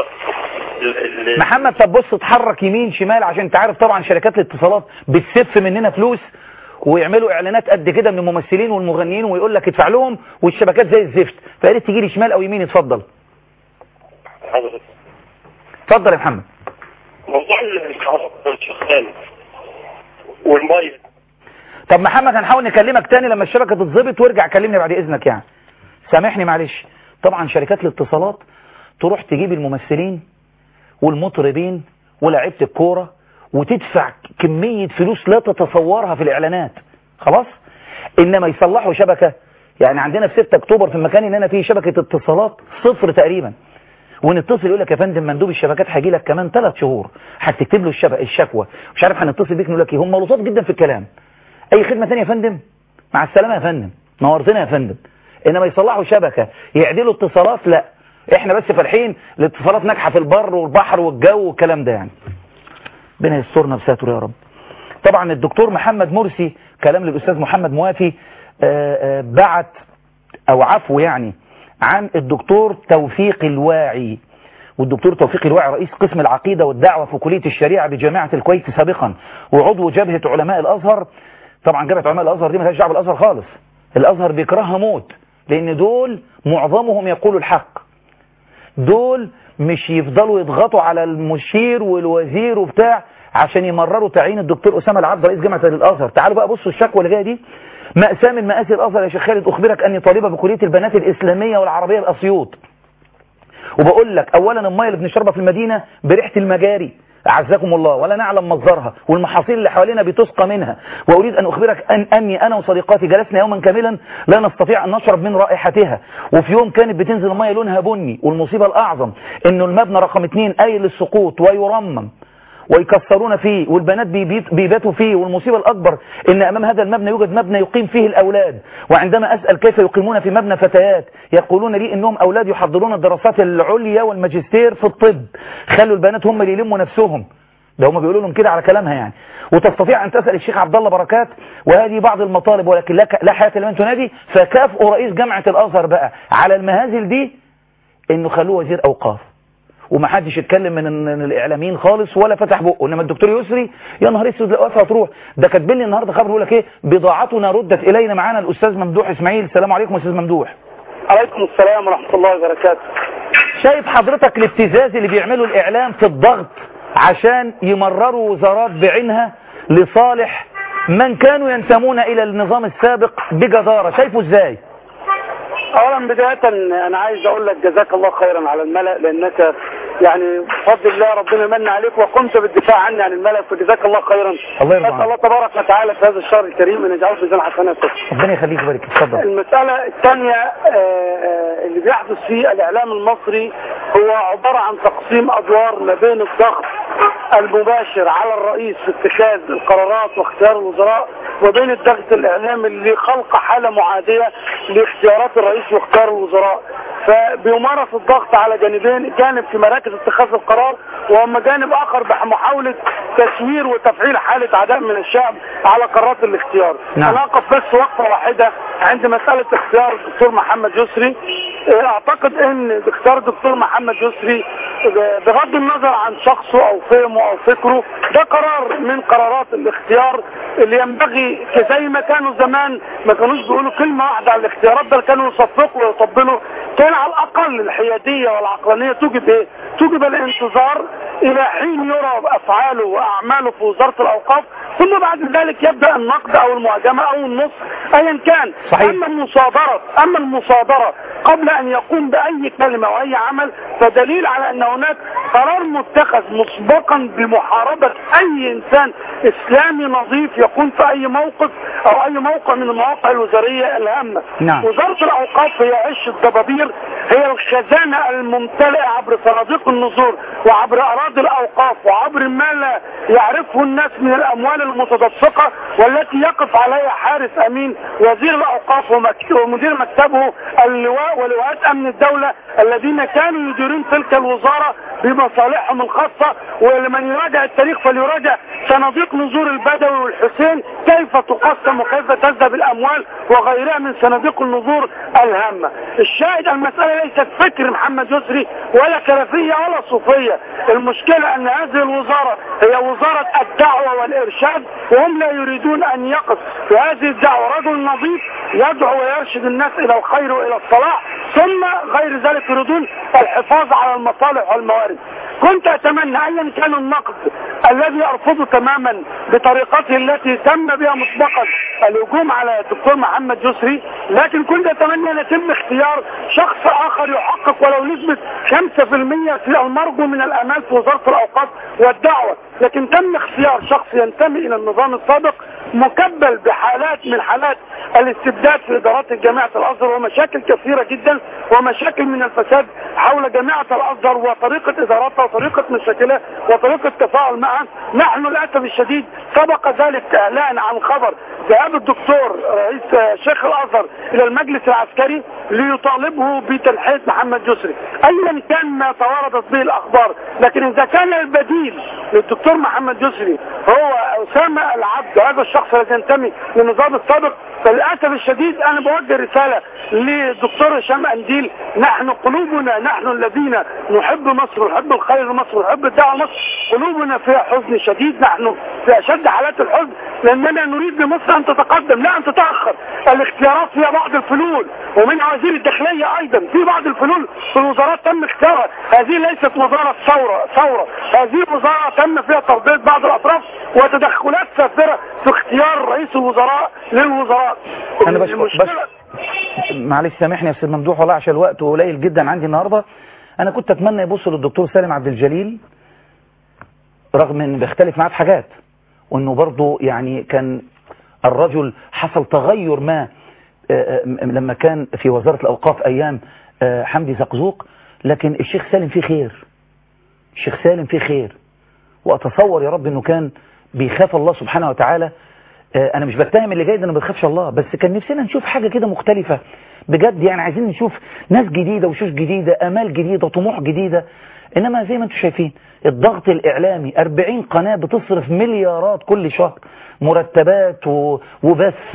محمد طب بص اتحرك يمين شمال عشان انت عارف طبعا شركات الاتصالات بتسف مننا فلوس ويعملوا اعلانات قد كده من الممثلين والمغنيين ويقول لك ادفع لهم والشبكات زي الزفت، فيا ريت تيجي لي شمال او يمين. اتفضل. حضرتك. اتفضل يا محمد. موضوع الكهرباء يا شيخ خالد والميه. طب محمد هنحاول نكلمك تاني لما الشبكة تتظبط وارجع كلمني بعد اذنك يعني. سامحني معلش. طبعا شركات الاتصالات تروح تجيب الممثلين والمطربين ولاعيبه الكوره وتدفع كمية فلوس لا تتصورها في الاعلانات. خلاص. انما يصلحوا شبكة. يعني عندنا في 6 اكتوبر في المكان اللي انا فيه شبكة اتصالات 0 تقريبا، ونتصل يقول لك يا فندم مندوب الشبكات هيجي لك كمان 3 شهور، هتكتب له الشكوى مش عارف هنتصل بيك نقول لك ايه. هم لطاف جدا في الكلام. اي خدمه ثانيه يا فندم مع السلامه يا فندم نورتنا يا فندم. انما يصلحوا شبكه يعدلوا اتصالات لا، احنا بس فرحين الاتصالات ناجحه في البر والبحر والجو والكلام ده يعني. ربنا يسترنا بساتره يا رب. طبعا الدكتور محمد مرسي كلام للاستاذ محمد موافي بعت او عفو يعني عن الدكتور توفيق الواعي. والدكتور توفيق الواعي رئيس قسم العقيدة والدعوة في كلية الشريعة بجامعة الكويت سابقا وعضو جبهة علماء الأزهر. طبعا جبهة علماء الأزهر دي مالهاش دعوة بالأزهر خالص. الأزهر بيكرهها موت لأن دول معظمهم يقولوا الحق. دول مش يفضلوا يضغطوا على المشير والوزير وبتاع عشان يمرروا تعيين الدكتور أسامة العبد رئيس جامعة الأزهر. تعالوا بقى بصوا الشكوى اللي جايه دي. مأساة من مآسي الأزهر يا شيخ خالد. أخبرك أني طالبة بكلية البنات الإسلامية والعربية بأسيوط، وبقول لك أولا المية اللي بنشربها في المدينة بريحة المجاري أعزكم الله، ولا نعلم مصدرها، والمحاصيل اللي حوالينا بتسقى منها. وأريد أن أخبرك أني أنا وصديقاتي جلسنا يوما كاملا لا نستطيع أن نشرب من رائحتها، وفي يوم كانت بتنزل المية لونها بني. والمصيبة الأعظم إنه المبنى رقم 2 قايل للسقوط ويرمم ويكسرون فيه، والبنات بيباتوا فيه. والمصيبة الأكبر إن أمام هذا المبنى يوجد مبنى يقيم فيه الأولاد، وعندما أسأل كيف يقيمون في مبنى فتيات يقولون لي إنهم أولاد يحضرون الدراسات العليا والماجستير في الطب، خلوا البنات هم اللي يلموا نفسهم. ده هم بيقولوا لهم كده على كلامها يعني. وتستطيع أن تسأل الشيخ عبد الله بركات، وهذه بعض المطالب، ولكن لا حياة لمن تنادي. فكافئوا رئيس جامعة الأزهر بقى على المهازل دي إنه خلوه وزير أوقاف، وما حدش يتكلم من الاعلاميين خالص ولا فتح بقه. انما الدكتور يسري يا نهار اسود الوقفه هتروح. ده كاتب لي النهارده خبر بيقول لك ايه، بضاعتنا ردت الينا. معانا الاستاذ ممدوح اسماعيل. السلام عليكم يا استاذ ممدوح. عليكم السلام ورحمه الله وبركاته. شايف حضرتك الابتزاز اللي بيعمله الاعلام في الضغط عشان يمرروا وزارات بعينها لصالح من كانوا ينتمون الى النظام السابق بجداره، شايفه ازاي؟ اولا بدايه انا عايز اقول لك جزاك الله خيرا على الملأ، لانك يعني بفضل الله ربنا من عليك وقمت بالدفاع عني عن الملأ، فجزاك الله خيرا. الله يرضى عنك. الله تبارك وتعالى في هذا الشهر الكريم ان يجعله في ميزان حسناتك. ربنا يخليك ويبارك. اتفضل. المساله الثانيه اللي بيحدث في الاعلام المصري هو عباره عن تقسيم ادوار ما بين الضغط المباشر على الرئيس في اتخاذ القرارات واختيار الوزراء، وبين الضغط الاعلامي اللي خلق حاله معاديه لاختيارات الرئيس واختيار الوزراء. فبيمارس الضغط على جانبين، جانب في مراكز اتخاذ القرار، واما جانب اخر بمحاوله تسوير وتفعيل حاله عداء من الشعب على قرارات الاختيار. نعم. انا اقف بس وقفه واحده عند مساله اختيار الدكتور محمد يسري. اعتقد ان اختيار الدكتور محمد يسري بغض النظر عن شخصه او فهمه او فكره، ده قرار من قرارات الاختيار اللي ينبغي، زي ما كانوا زمان ما كانوش بيقولوا كلمه واحده على الاختيارات، بل كانوا يصفقوا ويطبلوا. كان على الاقل الحياديه والعقلانيه توجب ايه؟ توجب الانتظار الى حين يرى افعاله واعماله في وزاره الاوقاف، ثم بعد ذلك يبدا النقد او المهاجمه او النص ايا كان. صحيح. اما المصادره قبل ان يقوم باي كلمه او اي عمل، فدليل على ان هناك قرار متخذ مسبقا بمحاربه اي انسان اسلامي نظيف يكون في اي موقف او اي موقع من المواقع الوزاريه الهامه. نعم. وزاره الاوقاف هي عش الضبابير، هي الخزانه الممتلئه عبر صناديق النذور وعبر اراضي الاوقاف وعبر ما لا يعرفه الناس من الاموال المتدفقه، والتي يقف عليها حارس امين وزير الاوقاف ومدير مكتبه اللواء ولواءات امن الدوله الذين كانوا يديرون تلك الوزاره بمصالحهم الخاصه. ولمن يراجع التاريخ فليراجع صناديق نذور البدوي والحسين كيف تقسم وكيف تذهب الاموال وغيرها من صناديق النذور الهامه. الشاهد المساله ليست فكر محمد يسري ولا كلفيه ولا صوفيه، المشكله ان هذه الوزاره هي وزاره الدعوه والارشاد، وهم لا يريدون ان يقف في هذه الدعوه رجل نظيف يدعو ويرشد الناس الى الخير والى الصلاح، ثم غير ذلك يريدون الحفاظ على المصالح والموارد. كنت اتمنى ايا كان النقد الذي ارفضه تماما بطريقته التي تم بها مسبقا الهجوم على الدكتور محمد يسري، لكن كنت اتمنى ان يتم اختيار شخص اخر يحقق ولو نسبة 5% في المرجو من الامال في وزارة الاوقاف والدعوة، لكن تم اختيار شخص ينتمي الى النظام السابق مكبل بحالات من حالات الاستبداد في ادارات جامعة الازهر ومشاكل كثيرة جدا ومشاكل من الفساد حول جامعة الازهر وطريقة ادارتها وطريقة مشاكلها وطريقة التفاعل معها. نحن للاسف الشديد سبق ذلك اعلان عن خبر ذهاب الدكتور رئيس شيخ الازهر الى المجلس العسكري ليطالبه بتنحية محمد يسري ايا كان ما تواردت به الاخبار، لكن اذا كان البديل للدكتور محمد يسري هو اسامه العبد هذا الشخص الذي ينتمي للنظام السابق، فللاسف الشديد انا بوجه رساله للدكتور هشام قنديل، نحن قلوبنا، نحن الذين نحب مصر ونحب الخير لمصر ونحب الدعوه لمصر، قلوبنا فيها حزن شديد، نحن في اشد حالات الحزن لاننا نريد لمصر ان تتقدم لا ان تتاخر. الاختيارات فيها بعض الفلول ومن وزير الداخليه ايضا في بعض الفلول في الوزارات تم اختيارها، هذه ليست وزاره ثوره، هذه وزاره تم فيها تربيه بعض الاطراف وتدخلات سافره في اختيار رئيس الوزراء للوزراء. انا بس معلش سامحني يا استاذ ممدوح والله عشان الوقت قليل جدا عندي النهارده. انا كنت اتمنى يبص للدكتور سالم عبد الجليل رغم ان بيختلف معاه في حاجات، وانه برضه يعني كان الرجل حصل تغير ما لما كان في وزارة الأوقاف أيام حمدي زقزوق، لكن الشيخ سالم فيه خير، الشيخ سالم فيه خير، وأتصور يا رب أنه كان بيخاف الله سبحانه وتعالى. أنا مش بتهم اللي جاي ده، أنا ما بخافش الله، بس كان نفسنا نشوف حاجة كده مختلفة بجد، يعني عايزين نشوف ناس جديدة وشوش جديدة، أمال جديدة وطموح جديدة. إنما زي ما أنتم شايفين الضغط الإعلامي، 40 قناة بتصرف مليارات كل شهر مرتبات وبث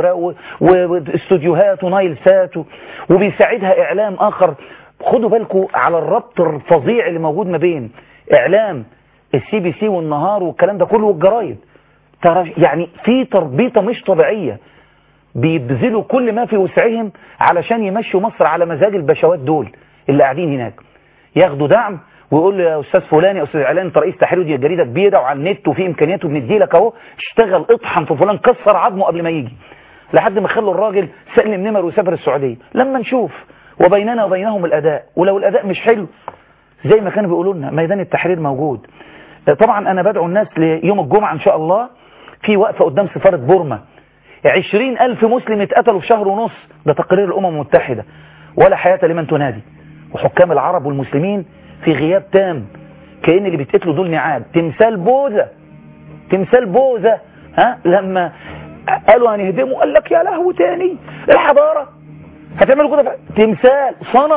واستوديوهات ونايل سات وبيساعدها إعلام آخر. خدوا بالكم على الربط الفظيع اللي موجود ما بين إعلام الCBC والنهار والكلام ده كله والجرايد. يعني في تربيطة مش طبيعية، بيبذلوا كل ما في وسعهم علشان يمشوا مصر على مزاج البشوات دول اللي قاعدين هناك، ياخدوا دعم ويقول له يا أستاذ فلان يا أستاذ إعلان أنت رئيس تحرير دي جريدة كبيرة وعلى النت وفي إمكانياته بندي لك أهو، اشتغل اطحن في فلان، كسر عظمه قبل ما يجي، لحد ما خلوا الراجل سلم نمر وسافر السعودية. لما نشوف وبيننا وبينهم الأداء، ولو الأداء مش حلو زي ما كانوا بيقولوا لنا ميدان التحرير موجود. طبعا أنا بدعو الناس ليوم الجمعة إن شاء الله في وقفة قدام سفارة بورما، 20,000 مسلم اتقتلوا في شهر ونص، ده تقرير الأمم المتحدة، ولا حياة لمن تنادي، وحكام العرب والمسلمين في غياب تام، كأن اللي بيتقتلوا دول نعاد. تمثال بوذا، تمثال بوذا، ها لما قالوا هنهدمه قال لك يا لهو تاني الحضارة هتعملوا كده، تمثال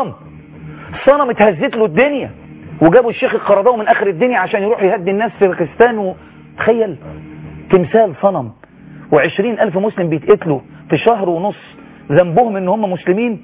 صنم اتهزت له الدنيا، وجابوا الشيخ القرضاوي من آخر الدنيا عشان يروح يهدي الناس في باكستان، تخيل تمثال صنم، و20,000 مسلم بيتقتلوا في شهر ونص، ذنبهم ان هم مسلمين،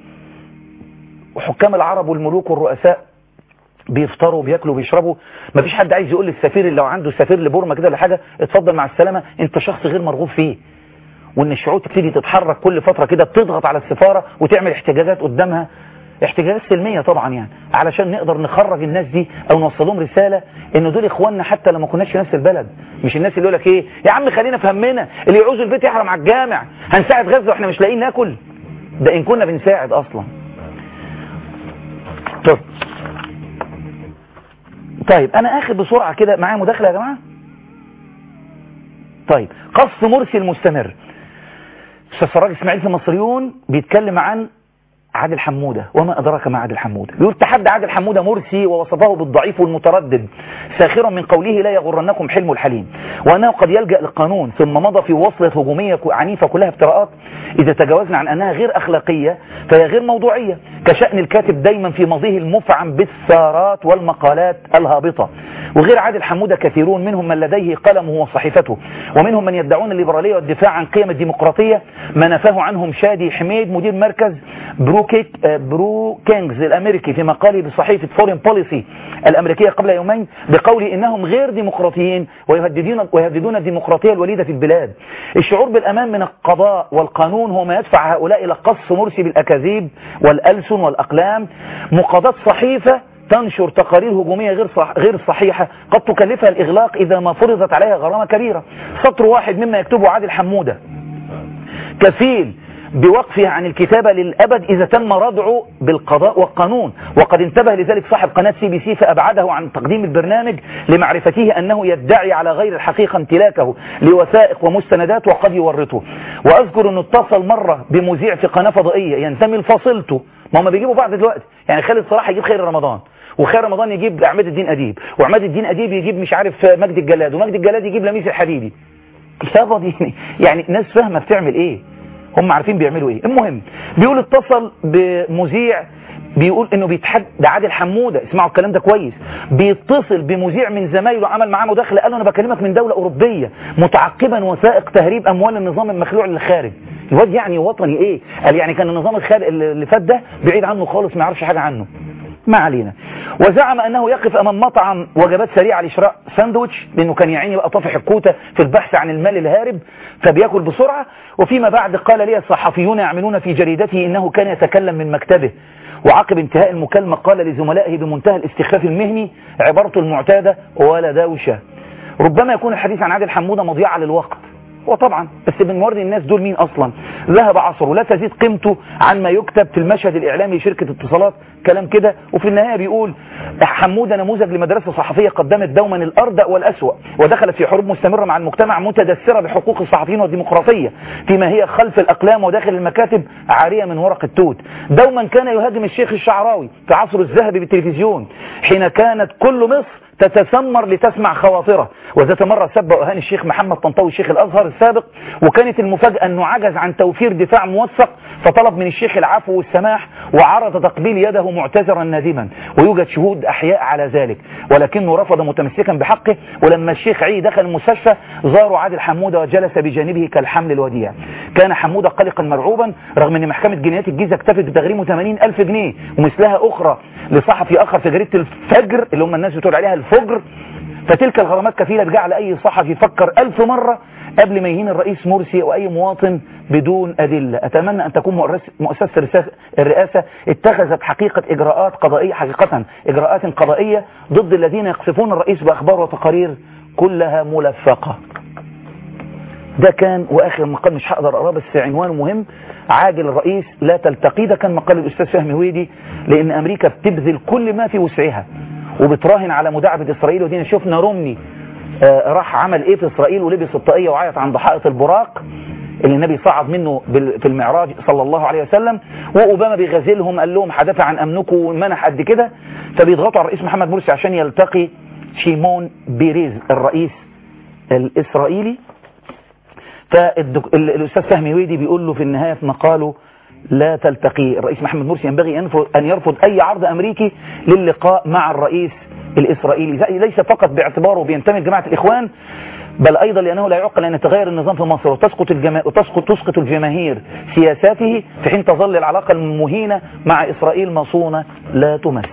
وحكام العرب والملوك والرؤساء بيفطروا وبياكلوا وبيشربوا. مفيش حد عايز يقول للسفير اللي لو عنده سفير لبورما كده ولا حاجه اتفضل مع السلامه، انت شخص غير مرغوب فيه. وان الشعوب تبتدي تتحرك كل فتره كده، بتضغط على السفاره وتعمل احتجاجات قدامها، احتجاجات سلميه طبعا يعني، علشان نقدر نخرج الناس دي او نوصل لهم رساله ان دول اخواننا حتى لو ما كناش في نفس البلد. مش الناس اللي يقول لك ايه يا عم خلينا في همنا، اللي يعوز البيت يحرم على الجامع، هنساعد غزه واحنا مش لاقيين ناكل، ده ان كنا بنساعد اصلا. طيب انا اخد بسرعه كده، معايا مداخله يا جماعه؟ طيب قصف مرسي المستمر، استاذ فراج اسماعيل في مصريون بيتكلم عن عادل حمودة، وما أدراك ما عادل حمودة، بيقول تحدى عادل حمودة مرسي ووصفه بالضعيف والمتردد، ساخرا من قوله لا يغرنكم حلم الحليم، وأنه قد يلجأ للقانون، ثم مضى في وصلة هجومية عنيفة كلها افتراءات. إذا تجاوزنا عن أنها غير أخلاقية فهي غير موضوعية، كشأن الكاتب دايما في ماضيه المفعم بالثارات والمقالات الهابطة. وغير عادل حمودة كثيرون، منهم من لديه قلمه وصحيفته، ومنهم من يدعون الليبرالية والدفاع عن قيم الديمقراطية، ما نفاه عنهم شادي حميد مدير مركز بروكينجز الأمريكي في مقاله بصحيفة فورين بوليسي الأمريكية قبل يومين، بقول إنهم غير ديمقراطيين ويهددون الديمقراطية الوليدة في البلاد. الشعور بالأمان من القضاء والقانون هو ما يدفع هؤلاء إلى قص مرسي بالأكاذيب والألسن والأقلام. مقاضاة صحيفة تنشر تقارير هجومية غير صحيحة قد تكلفها الإغلاق إذا ما فرضت عليها غرامة كبيرة. سطر واحد مما يكتبه عادل حمودة كفيل بوقفها عن الكتابة للأبد إذا تم ردعه بالقضاء والقانون، وقد انتبه لذلك صاحب قناة CBC فأبعده عن تقديم البرنامج لمعرفته أنه يدعي على غير الحقيقة امتلاكه لوثائق ومستندات وقد يورطه. وأذكر أنه اتصل مرة بمذيع في قناة فضائية ينتمي لفاصلته، ما هم بيجيبوا بعض دلوقتي، يعني خالد صلاح يجيب خير رمضان، وخير رمضان يجيب عماد الدين أديب، وعماد الدين أديب يجيب مش عارف مجد الجلاد، ومجد الجلاد يجيب لميس الحديدي. يعني ناس فاهمة بتعمل ايه، هم عارفين بيعملوا ايه. المهم بيقول اتصل بمذيع بيقول انه بيتحدى عادل حمودة، اسمعوا الكلام ده كويس، بيتصل بمذيع من زمايله عمل معاه مداخله قال له انا بكلمك من دولة اوروبية متعقبا وثائق تهريب اموال النظام المخلوع للخارج. الواد يعني وطني ايه، قال يعني كان النظام الخارج اللي فات ده بعيد عنه خالص، ما يعرفش حاجة عنه. ما علينا. وزعم انه يقف امام مطعم وجبات سريعه لشراء ساندويتش، لانه كان يعيني بقى طافح الكوته في البحث عن المال الهارب فبياكل بسرعه. وفيما بعد قال لي الصحفيون يعملون في جريدته انه كان يتكلم من مكتبه، وعقب انتهاء المكالمه قال لزملائه بمنتهى الاستخفاف المهني عبارته المعتاده ولا دوشه. ربما يكون الحديث عن عادل حمودة مضيعه للوقت، وطبعا بس بنوري الناس دول مين اصلا. ذهب عصره، لا تزيد قيمته عن ما يكتب في المشهد الاعلامي لشركة اتصالات، كلام كده. وفي النهاية بيقول حمودة نموذج لمدرسة صحفية قدمت دوما الأردأ والأسوأ، ودخلت في حروب مستمرة مع المجتمع متدثرة بحقوق الصحفيين والديمقراطية فيما هي خلف الأقلام وداخل المكاتب عارية من ورق التوت. دوما كان يهاجم الشيخ الشعراوي في عصر الذهبي بالتلفزيون حين كانت كل مصر تتسمر لتسمع خواطره، وذات مرة سب وأهان الشيخ محمد طنطاوي الشيخ الأزهر السابق، وكانت المفاجأة أنه عجز عن توفير دفاع موثق فطلب من الشيخ العفو والسماح وعرض تقبيل يده معتذرا نادما، ويوجد شهود أحياء على ذلك، ولكنه رفض متمسكا بحقه. ولما الشيخ عي دخل المستشفى زاروا عادل حمودة وجلس بجانبه كالحمل الوديع. كان حمودة قلقا مرعوبا رغم أن محكمة جنايات الجيزة اكتفت بتغريمه 80,000 جنيه ومثلها أخرى لصحفي آخر في جريدة الفجر اللي هم الناس بتقول عليها الفجر. فتلك الغرامات كفيلة بجعل أي صحفي يفكر 1000 مرة قبل ما يهين الرئيس مرسي أو أي مواطن بدون أدلة. أتمنى أن تكون مؤسسة الرئاسة اتخذت إجراءات قضائية ضد الذين يقصفون الرئيس بأخبار وتقارير كلها ملفقة. ده كان وآخر مقال مش هقدر أقراه بس عنوانه مهم، عاجل الرئيس لا تلتقي. ده كان مقال الأستاذ فهمي هويدي، لأن أمريكا بتبذل كل ما في وسعها وبتراهن على مداعبة إسرائيل. ودينا شفنا رومني راح عمل إيه في إسرائيل ولبس الطاقية وعيط عند حائط البراق اللي النبي صعد منه في المعراج صلى الله عليه وسلم، وأوباما بيغازلهم قال لهم هدافع عن أمنكم ومنح قد كده. فبيضغطوا على الرئيس محمد مرسي عشان يلتقي شيمون بيريز الرئيس الإسرائيلي. فالأستاذ فهمي هويدي بيقول له في النهاية في مقاله لا تلتقي الرئيس محمد مرسي ينبغي أن يرفض أي عرض أمريكي للقاء مع الرئيس الإسرائيلي، ليس فقط باعتباره بينتمي لجماعة الإخوان بل أيضا لأنه لا يعقل أن يتغير النظام في مصر وتسقط الجماهير سياساته في حين تظل العلاقة المهينة مع إسرائيل مصونة لا تمس.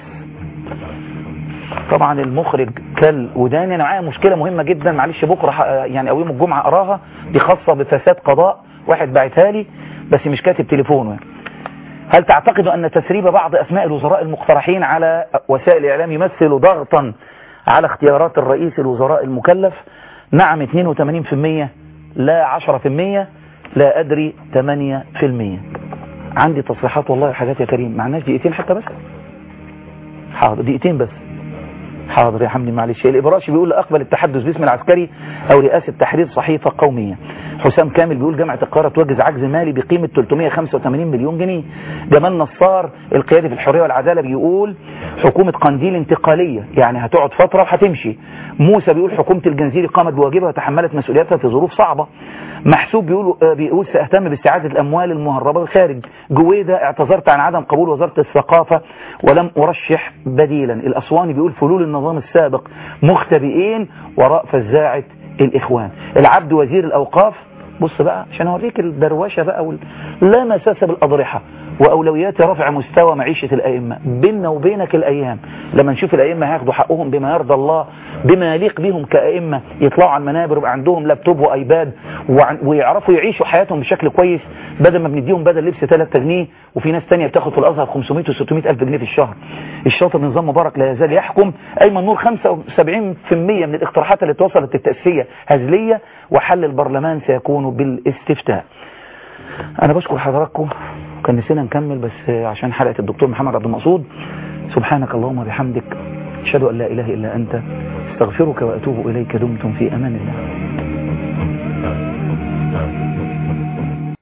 طبعا المخرج كل وداني. أنا معايا مشكلة مهمة جدا معلش بكرة يعني أو يوم الجمعة أراها، دي خاصة بفساد قضاء، واحد باعتها لي بس مش كاتب تليفونه. هل تعتقد أن تسريب بعض أسماء الوزراء المقترحين على وسائل الإعلام يمثل ضغطا على اختيارات الرئيس الوزراء المكلف؟ نعم 82%، لا 10%، لا أدري 8%. عندي تصريحات والله حاجات يا كريم، معناش دقيقتين حتى بس؟ حاضر دقيقتين بس. حاضر يا حمدي معلش. الإبراشي بيقول أقبل التحدث باسم العسكري أو رئاسة تحرير صحيفة قومية. حسام كامل بيقول جامعة القاهرة توجز عجز مالي بقيمة 385 مليون جنيه. جمال نصار القيادي في الحرية والعدالة بيقول حكومة قنديل انتقالية يعني هتقعد فترة وهتمشي. موسى بيقول حكومة الجنزيري قامت بواجبها وتحملت مسؤولياتها في ظروف صعبة. محسوب بيقول سأهتم باستعادة الأموال المهربة بالخارج. جويدة اعتذرت عن عدم قبول وزارة الثقافة ولم أرشح بديلا. الأسواني بيقول فلول النظام السابق مختبئين وراء فزاعة الإخوان. العبد وزير الأوقاف بص بقى عشان أوريك الدروشة بقى لا مساس بالأضرحة وأولويات رفع مستوى معيشة الأئمة. بيننا وبينك الأيام لما نشوف الأئمة هياخدوا حقهم بما يرضى الله بما يليق بهم كأئمة، يطلعوا على المنابر ويبقى عندهم لابتوب وأيباد ويعرفوا يعيشوا حياتهم بشكل كويس، بدل ما بنديهم بدل لبس 3 جنيه وفي ناس تانية بتاخد في الأزهر 500 و600 ألف جنيه في الشهر. الشاطر نظام مبارك لا يزال يحكم. أيمن نور 75% من الاقتراحات اللي توصلت للتأسيسية هزلية وحل البرلمان سيكون بالاستفتاء. أنا بشكر حضراتكم، كان نسينا نكمل بس عشان حلقة الدكتور محمد عبد المقصود. سبحانك اللهم وبحمدك أشهد أن لا إله إلا أنت استغفرك وأتوب إليك. دمتم في أمان الله.